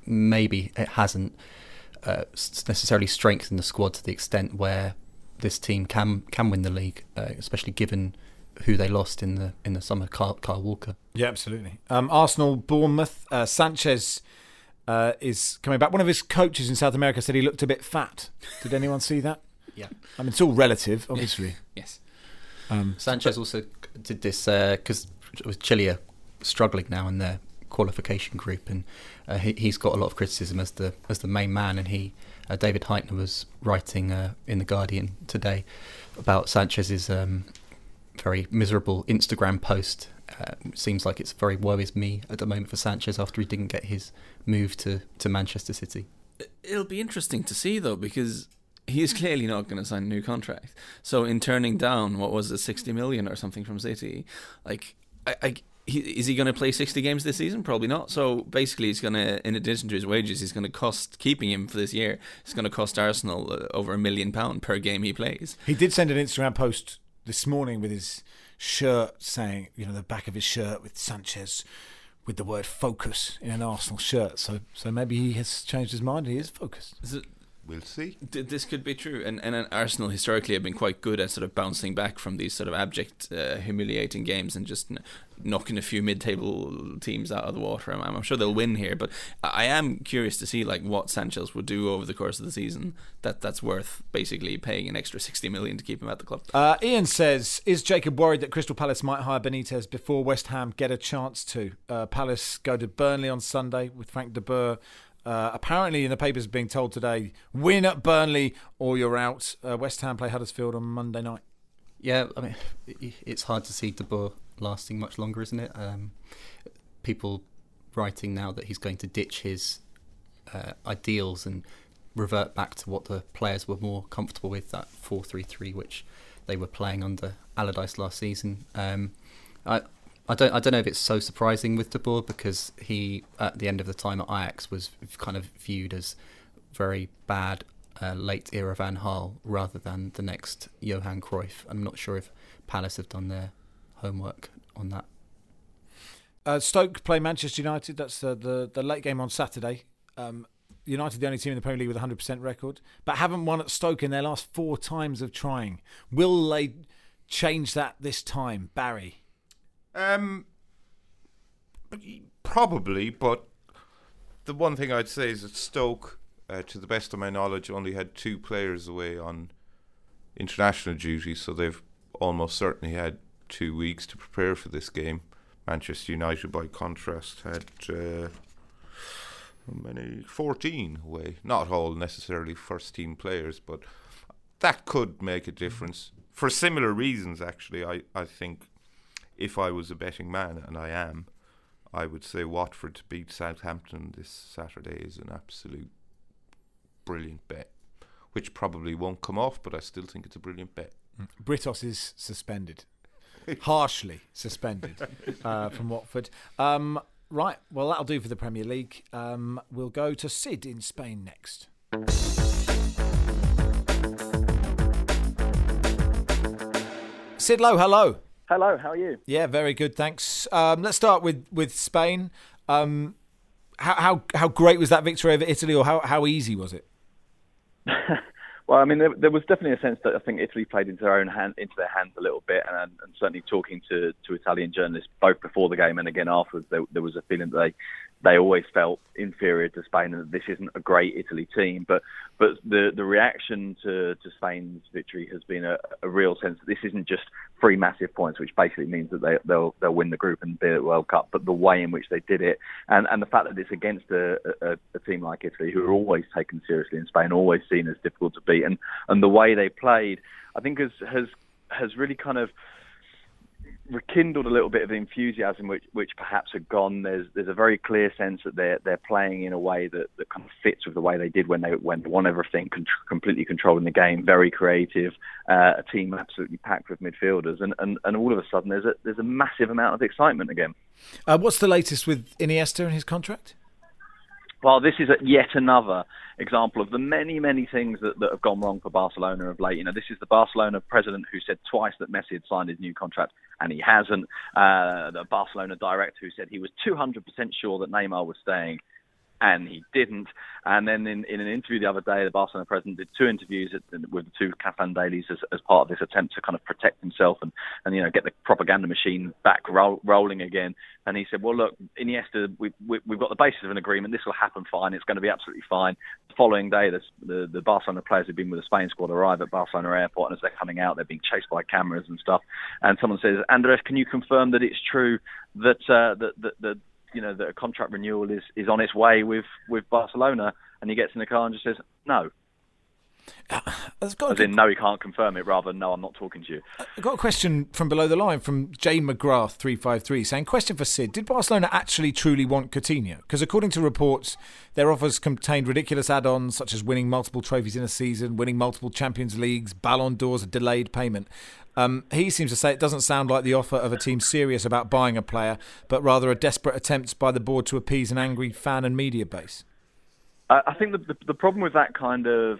necessarily strengthened the squad to the extent where this team can win the league, especially given who they lost in the summer, Kyle Walker. Yeah, absolutely. Arsenal, Bournemouth. Sanchez is coming back. One of his coaches in South America said he looked a bit fat. Did anyone see that? Yeah. I mean, it's all relative, obviously. Yes. Sanchez also did this because Chile are struggling now in their qualification group, and he's got a lot of criticism as the main man. And David Heitner was writing in the Guardian today about Sanchez's very miserable Instagram post. Seems like it's very woe is me at the moment for Sanchez after he didn't get his move to Manchester City. It'll be interesting to see though, because he is clearly not going to sign a new contract. So in turning down, what was it, 60 million or something from City, like is he going to play 60 games this season? Probably not. So basically he's going to, in addition to his wages, he's going to cost, keeping him for this year, it's going to cost Arsenal over £1 million per game he plays. He did send an Instagram post this morning with his shirt saying, the back of his shirt with Sanchez with the word focus in an Arsenal shirt. So maybe he has changed his mind. He is focused. We'll see. This could be true, and Arsenal historically have been quite good at sort of bouncing back from these sort of abject, humiliating games and just knocking a few mid-table teams out of the water. I'm sure they'll win here, but I am curious to see like what Sanchez would do over the course of the season that's worth basically paying an extra 60 million to keep him at the club. Ian says, is Jacob worried that Crystal Palace might hire Benitez before West Ham get a chance to? Palace go to Burnley on Sunday with Frank de Boer. Apparently in the papers being told today, win at Burnley or you're out. West Ham play Huddersfield on Monday night. Yeah, I mean, it's hard to see De Boer lasting much longer, isn't it? People writing now that he's going to ditch his ideals and revert back to what the players were more comfortable with, that 4-3-3 which they were playing under Allardyce last season. I don't know if it's so surprising with De Boer, because he, at the end of the time at Ajax, was kind of viewed as very bad late era Van Gaal rather than the next Johan Cruyff. I'm not sure if Palace have done their homework on that. Stoke play Manchester United. That's the late game on Saturday. United, the only team in the Premier League with a 100% record, but haven't won at Stoke in their last 4 times of trying. Will they change that this time, Barry? Probably, but the one thing I'd say is that Stoke, to the best of my knowledge, only had 2 players away on international duty, so they've almost certainly had 2 weeks to prepare for this game. Manchester United, by contrast, had how many? 14 away. Not all necessarily first team players, but that could make a difference. For similar reasons, actually, I think if I was a betting man, and I am, I would say Watford to beat Southampton this Saturday is an absolute brilliant bet, which probably won't come off, but I still think it's a brilliant bet. Britos is suspended. Harshly suspended from Watford. Right, well, that'll do for the Premier League. We'll go to Sid in Spain next. Sid Lowe, hello. Hello, how are you? Yeah, very good, thanks. Let's start with Spain. How great was that victory over Italy, or how easy was it? Well, I mean, there was definitely a sense that I think Italy played into their hands a little bit, and certainly talking to Italian journalists both before the game and again afterwards, there was a feeling that they always felt inferior to Spain and that this isn't a great Italy team. But the reaction to Spain's victory has been a real sense that this isn't just 3 massive points, which basically means that they'll win the group and be at the World Cup, but the way in which they did it, and the fact that it's against a team like Italy, who are always taken seriously in Spain, always seen as difficult to beat, and the way they played, I think has really kind of rekindled a little bit of the enthusiasm which perhaps had gone. There's a very clear sense that they're playing in a way that kind of fits with the way they did when they won everything, completely controlling the game, very creative, a team absolutely packed with midfielders, and all of a sudden there's a massive amount of excitement again. What's the latest with Iniesta and his contract? Well, this is yet another example of the many, many things that have gone wrong for Barcelona of late. You know, this is the Barcelona president who said twice that Messi had signed his new contract, and he hasn't. The Barcelona director who said he was 200% sure that Neymar was staying, and he didn't. And then in an interview the other day, the Barcelona president did 2 interviews with the 2 Catalan dailies as part of this attempt to kind of protect himself and get the propaganda machine back rolling again. And he said, well, look, Iniesta, we've got the basis of an agreement. This will happen fine. It's going to be absolutely fine. The following day, the Barcelona players who've been with the Spain squad arrive at Barcelona airport, and as they're coming out, they're being chased by cameras and stuff. And someone says, Andres, can you confirm that it's true that that a contract renewal is on its way with Barcelona? And he gets in the car and just says, no. No, he can't confirm it. Rather, no, I'm not talking to you. I've got a question from below the line from Jay McGrath 353 saying, question for Sid, did Barcelona actually truly want Coutinho? Because according to reports, their offers contained ridiculous add-ons such as winning multiple trophies in a season, winning multiple Champions Leagues, Ballon d'Ors, a delayed payment. He seems to say it doesn't sound like the offer of a team serious about buying a player, but rather a desperate attempt by the board to appease an angry fan and media base. I think the problem with that kind of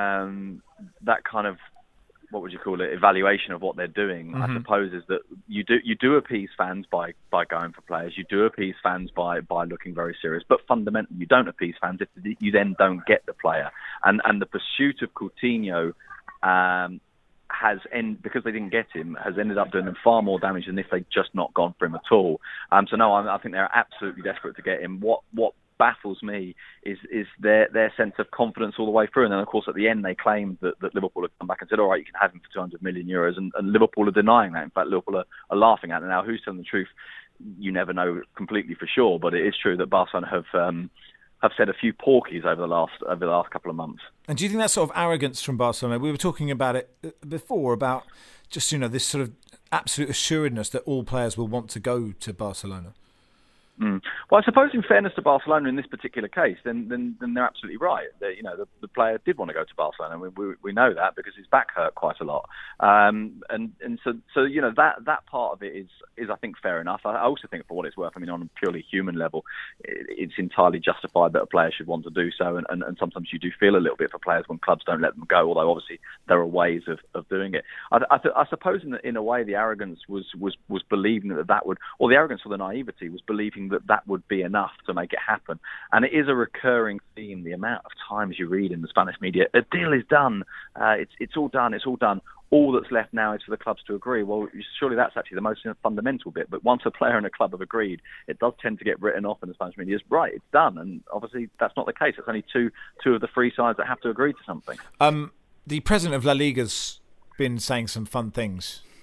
what would you call it, evaluation of what they're doing, mm-hmm. I suppose, is that you do appease fans by going for players. You do appease fans by looking very serious. But fundamentally, you don't appease fans if you then don't get the player. And the pursuit of Coutinho because they didn't get him, has ended up doing them far more damage than if they'd just not gone for him at all. So no, I think they're absolutely desperate to get him. What baffles me is their sense of confidence all the way through. And then, of course, at the end, they claimed that Liverpool had come back and said, all right, you can have him for 200 million euros. And Liverpool are denying that. In fact, Liverpool are laughing at it. Now, who's telling the truth? You never know completely for sure. But it is true that Barcelona have said a few porkies over the last couple of months. And do you think that sort of arrogance from Barcelona, we were talking about it before, about just, this sort of absolute assuredness that all players will want to go to Barcelona? Well, I suppose in fairness to Barcelona in this particular case, then they're absolutely right. The player did want to go to Barcelona. We know that because his back hurt quite a lot, and so that part of it is I think fair enough. I also think for what it's worth, on a purely human level, it's entirely justified that a player should want to do so, and sometimes you do feel a little bit for players when clubs don't let them go. Although obviously there are ways of doing it. I suppose in a way the arrogance was believing that would, or the arrogance or the naivety was believing that would be enough to make it happen. And it is a recurring theme, the amount of times you read in the Spanish media, a deal is done, it's all done, all that's left now is for the clubs to agree. Well, surely that's actually the most fundamental bit. But once a player and a club have agreed, it does tend to get written off in the Spanish media as, right, it's done. And obviously that's not the case. It's only two of the 3 sides that have to agree to something. The president of La Liga's been saying some fun things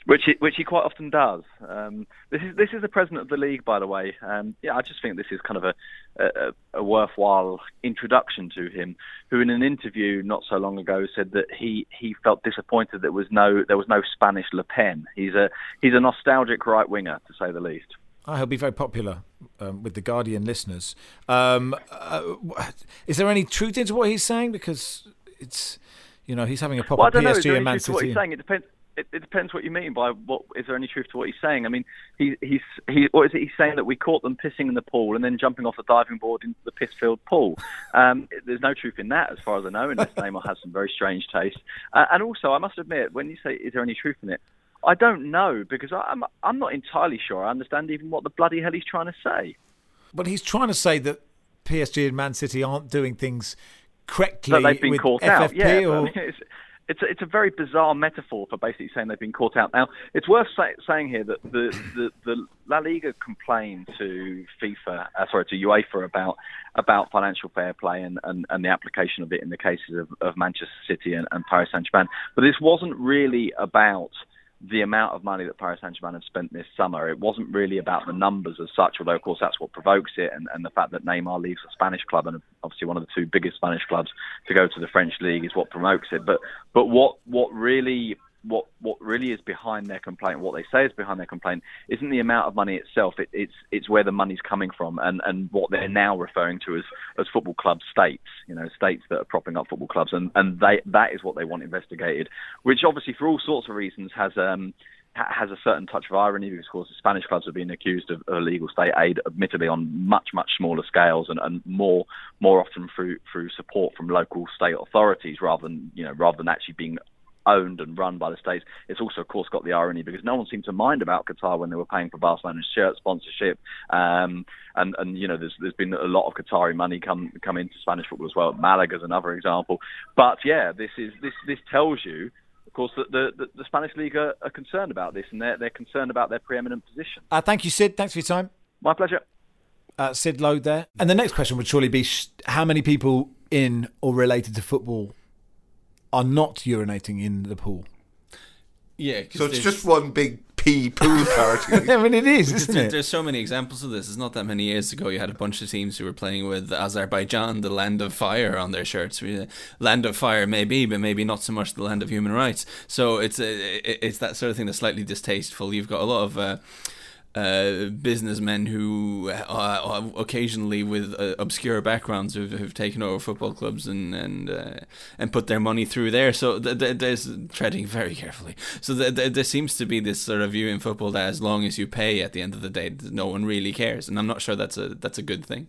Which he quite often does. This is the president of the league, by the way. I just think this is kind of a worthwhile introduction to him, who in an interview not so long ago said that he felt disappointed there was no Spanish Le Pen. He's a nostalgic right winger, to say the least. Oh, he'll be very popular with the Guardian listeners. Is there any truth into what he's saying? Because it's, he's having a pop at PSG and Man City. What he's saying? It depends. It depends what you mean by what. Is there any truth to what he's saying? I mean, what is it he's saying, that we caught them pissing in the pool and then jumping off the diving board into the piss-filled pool? There's no truth in that, as far as I know, unless Neymar has some very strange taste. And also, I must admit, when you say, is there any truth in it? I don't know, because I'm not entirely sure I understand even what the bloody hell he's trying to say. But he's trying to say that PSG and Man City aren't doing things correctly. That they've been with caught FFP out. Yeah, or... It's a very bizarre metaphor for basically saying they've been caught out. Now, it's worth saying here that the La Liga complained to UEFA about financial fair play and the application of it in the cases of Manchester City and Paris Saint-Germain. But this wasn't really about the amount of money that Paris Saint-Germain have spent this summer. It wasn't really about the numbers as such, although of course that's what provokes it, and the fact that Neymar leaves a Spanish club, and obviously one of the two biggest Spanish clubs, to go to the French league is what provokes it. But what really is behind their complaint, what they say is behind their complaint, isn't the amount of money itself. It's where the money's coming from, and what they're now referring to as football club states. States that are propping up football clubs, and that is what they want investigated. Which obviously, for all sorts of reasons, has a certain touch of irony, because of course the Spanish clubs are being accused of illegal state aid, admittedly on much smaller scales, and more often through support from local state authorities rather than actually being owned and run by the states. It's also, of course, got the irony because no one seemed to mind about Qatar when they were paying for Barcelona's shirt sponsorship, and there's been a lot of Qatari money come into Spanish football as well. Malaga's another example. But yeah, this tells you, of course, that the Spanish league are concerned about this, and they're concerned about their preeminent position. Thank you, Sid. Thanks for your time. My pleasure. Sid Load there. And the next question would surely be how many people in or related to football are not urinating in the pool? Yeah. So it's just one big pee pool party. I mean, it is, isn't it? There's so many examples of this. It's not that many years ago you had a bunch of teams who were playing with Azerbaijan, the land of fire, on their shirts. Land of fire maybe, but maybe not so much the land of human rights. So it's that sort of thing that's slightly distasteful. You've got a lot of businessmen who occasionally with obscure backgrounds who've taken over football clubs and put their money through there. So there's treading very carefully. So there seems to be this sort of view in football that as long as you pay at the end of the day, no one really cares, and I'm not sure that's a good thing.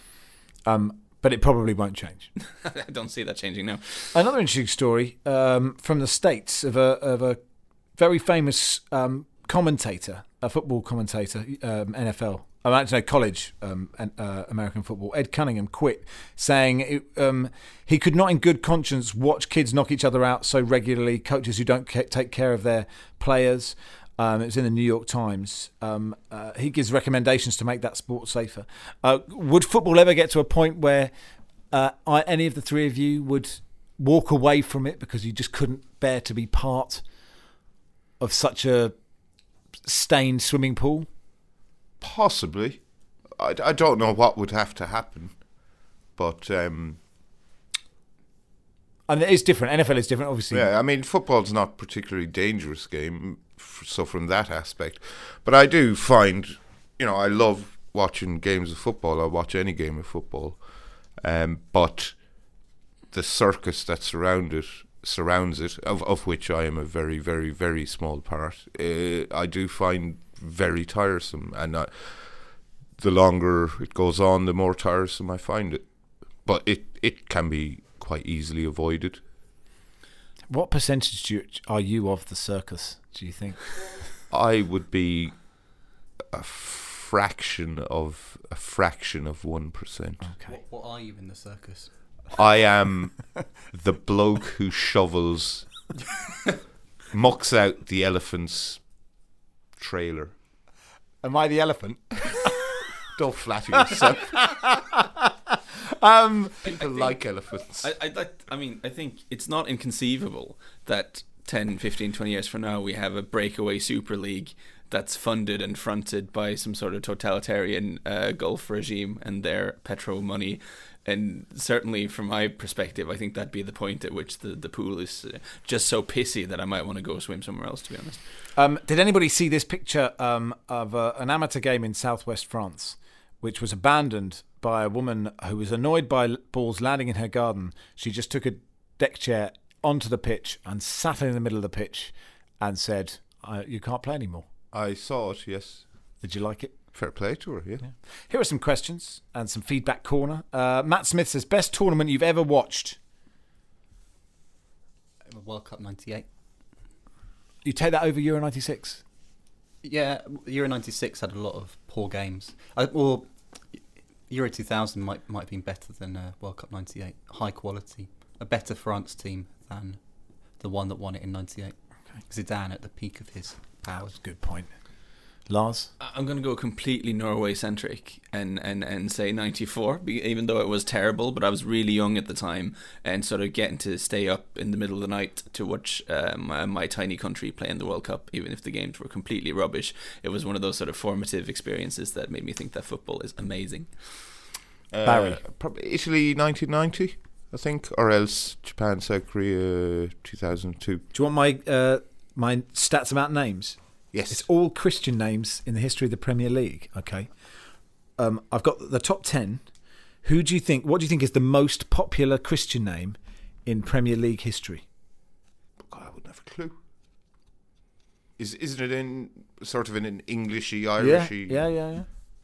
But it probably won't change. I don't see that changing now. Another interesting story from the States of a very famous commentator, a football commentator, NFL, college American football. Ed Cunningham quit, saying he could not in good conscience watch kids knock each other out so regularly, coaches who don't take care of their players. It was in the New York Times. He gives recommendations to make that sport safer. Would football ever get to a point where any of the three of you would walk away from it because you just couldn't bear to be part of such a stained swimming pool? Possibly. I don't know what would have to happen, but and it is different. NFL is different, obviously. Yeah, I mean, football's not a particularly dangerous game, so from that aspect. But I do find, I love watching games of football. I'll watch any game of football, but the circus that surrounds it, of which I am a very, very, very small part, I do find very tiresome, and the longer it goes on, the more tiresome I find it. But it can be quite easily avoided. What percentage are you of the circus, do you think? I would be a fraction of 1%. Okay. What are you in the circus? I am the bloke who mucks out the elephant's trailer. Am I the elephant? Don't flatter yourself. People like elephants. I think it's not inconceivable that 10, 15, 20 years from now, we have a breakaway Super League that's funded and fronted by some sort of totalitarian Gulf regime and their petro money. And certainly from my perspective, I think that'd be the point at which the pool is just so pissy that I might want to go swim somewhere else, to be honest. Did anybody see this picture of an amateur game in southwest France, which was abandoned by a woman who was annoyed by balls landing in her garden? She just took a deck chair onto the pitch and sat in the middle of the pitch and said, you can't play anymore. I saw it, yes. Did you like it? Fair play to her, yeah. Here are some questions and some feedback corner. Matt Smith says, best tournament you've ever watched? World Cup 98. You take that over Euro 96? Yeah, Euro 96 had a lot of poor games. Or Euro 2000 might have been better than World Cup 98. High quality. A better France team than the one that won it in 98. Okay. Zidane at the peak of his powers. Good point. Lars? I'm going to go completely Norway-centric and say 94, even though it was terrible, but I was really young at the time and sort of getting to stay up in the middle of the night to watch my tiny country play in the World Cup, even if the games were completely rubbish. It was one of those sort of formative experiences that made me think that football is amazing. Barry? Probably Italy 1990, I think, or else Japan, South Korea 2002. Do you want my stats about names? Yes. It's all Christian names in the history of the Premier League, okay? I've got the top 10. What do you think is the most popular Christian name in Premier League history? God, I wouldn't have a clue. Isn't it in sort of in an Englishy, Irishy? Yeah.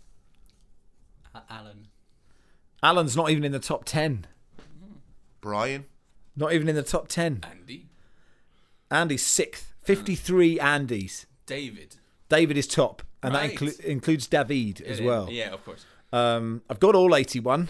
Alan. Alan's not even in the top 10. Brian? Not even in the top 10. Andy? Andy's 6th. 53 Andys. David is top, and right. that includes David as well. Yeah, of course. I've got all 81.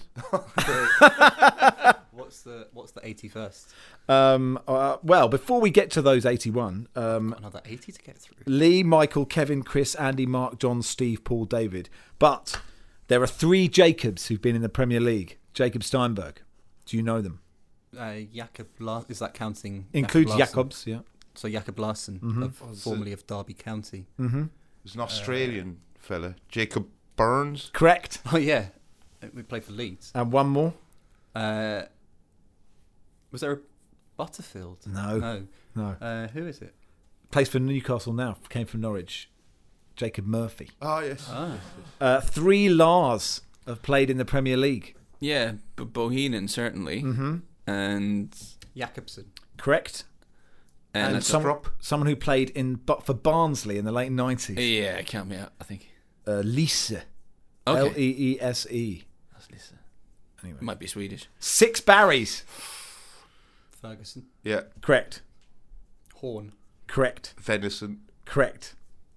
What's the 81st? Well, before we get to those 81, Got another 80 to get through. Lee, Michael, Kevin, Chris, Andy, Mark, John, Steve, Paul, David. But there are 3 Jacobs who've been in the Premier League. Jacob Steinberg. Do you know them? Jakob Larsson, is that counting? Includes Jakob Larsson? Jacobs, yeah. So Jakob Larsson, formerly of Derby County. Mm-hmm. There's an Australian fella, Jacob Burns. Correct. Oh yeah, we played for Leeds. And one more? Was there a Butterfield? No. Who is it? Plays for Newcastle now. Came from Norwich. Jacob Murphy. Oh, yes. 3 Lars have played in the Premier League. Yeah, but Bohinen certainly. Mm-hmm. And Jakobsen. Correct. And someone who played for Barnsley in the late 90s. Yeah, count me out, I think. Lise. Okay. Leese. That's Lisa. Anyway. Might be Swedish. 6 Barrys. Ferguson. Yeah. Correct. Horn. Correct. Venison. Correct.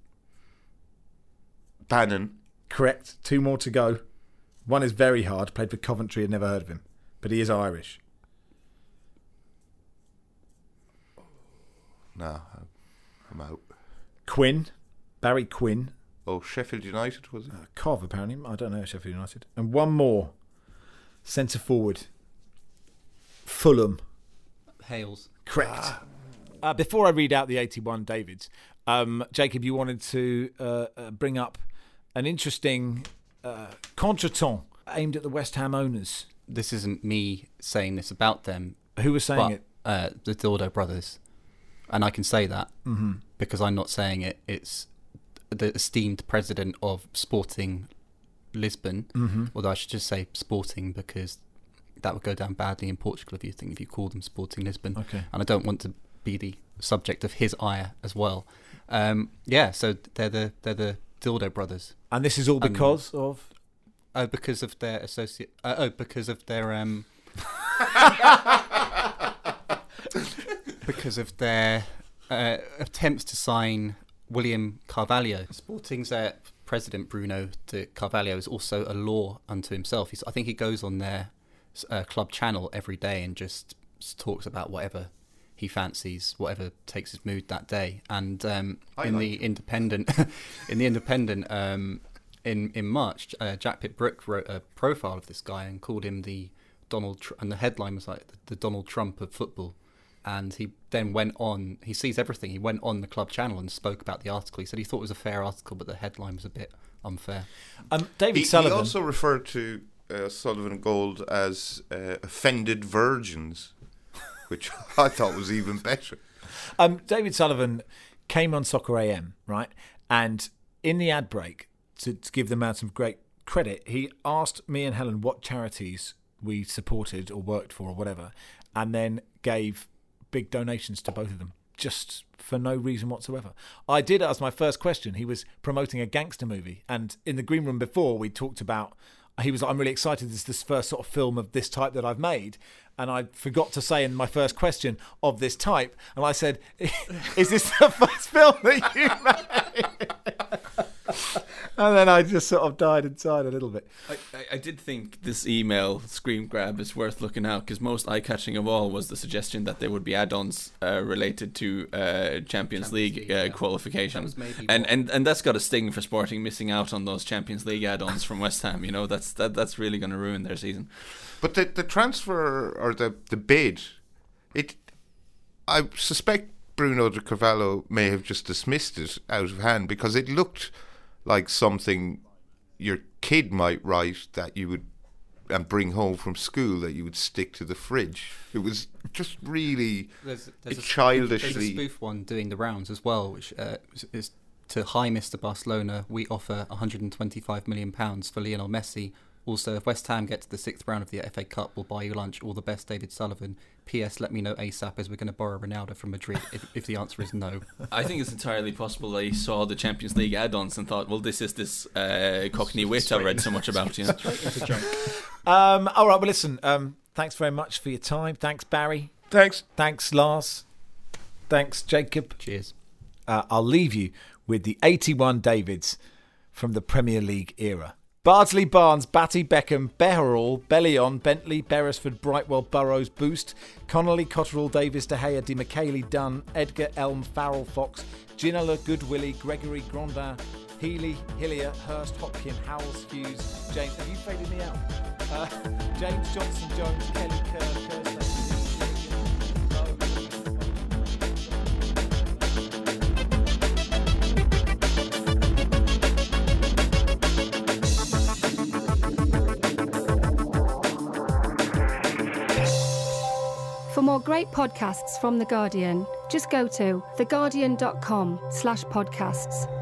Bannon. Correct. 2 more to go. One is very hard. Played for Coventry. Had never heard of him. But he is Irish. No, I'm out. Quinn. Barry Quinn. Oh, Sheffield United, was it? Cov, apparently. I don't know Sheffield United. And one more. Centre forward. Fulham. Hales. Correct. Before I read out the 81 Davids, Jacob, you wanted to bring up an interesting contretemps aimed at the West Ham owners. This isn't me saying this about them. Who was saying it? The Dildo brothers. And I can say that because I'm not saying it. It's the esteemed president of Sporting Lisbon, although I should just say Sporting because that would go down badly in Portugal if you call them Sporting Lisbon. Okay. And I don't want to be the subject of his ire as well. So they're the Dildo brothers. And this is all because of? Because of their associate. Because of their because of their attempts to sign William Carvalho. Sporting's president Bruno de Carvalho is also a law unto himself. I think he goes on their club channel every day and just talks about whatever he fancies, whatever takes his mood that day. And the Independent, in March, Jack Pitt-Brooke wrote a profile of this guy and called him the Donald and the headline was like the Donald Trump of football. and he then went on. He sees everything. He went on the club channel and spoke about the article. He said he thought it was a fair article, but the headline was a bit unfair. David Sullivan. He also referred to Sullivan and Gold as offended virgins, which I thought was even better. David Sullivan came on Soccer AM, right? And in the ad break, to give the man some great credit, he asked me and Helen what charities we supported or worked for or whatever, and then gave big donations to both of them, just for no reason whatsoever. I did ask my first question. He was promoting a gangster movie, and in the green room before, we talked about, he was like, I'm really excited, this is this first sort of film of this type that I've made. And I forgot to say in my first question, of this type. And I said, is this the first film that you made? And then I just sort of died inside a little bit. I did think this email screen grab is worth looking out, because most eye-catching of all was the suggestion that there would be add-ons related to Champions League qualification. That was and that's got a sting for Sporting, missing out on those Champions League add-ons from West Ham. You know, that's really going to ruin their season. But the transfer or the bid, I suspect Bruno de Carvalho may have just dismissed it out of hand, because it looked like something your kid might write that you would and bring home from school that you would stick to the fridge. It was just really childishly. There's a spoof one doing the rounds as well, which is to Hi Mr. Barcelona, we offer £125 million for Lionel Messi. Also, if West Ham get to the 6th round of the FA Cup, we'll buy you lunch. All the best, David Sullivan. P.S. Let me know ASAP, as we're going to borrow Ronaldo from Madrid if the answer is no. I think it's entirely possible that he saw the Champions League add-ons and thought, well, this is this Cockney wit I read so much about. You know? Straight into junk. All right, well, listen, thanks very much for your time. Thanks, Barry. Thanks, Lars. Thanks, Jacob. Cheers. I'll leave you with the 81 Davids from the Premier League era. Bardsley, Barnes, Batty, Beckham, Beharrell, Bellion, Bentley, Beresford, Brightwell, Burrows, Boost, Connolly, Cotterill, Davis, De Gea, Di Michele, Dunn, Edgar, Elm, Farrell, Fox, Ginola, Goodwillie, Gregory, Grondin, Healy, Hillier, Hurst, Hopkin, Howells, Hughes, James. Have you faded me out? James, Johnson, Jones, Kelly, Kerr, For more great podcasts from The Guardian, just go to theguardian.com/podcasts.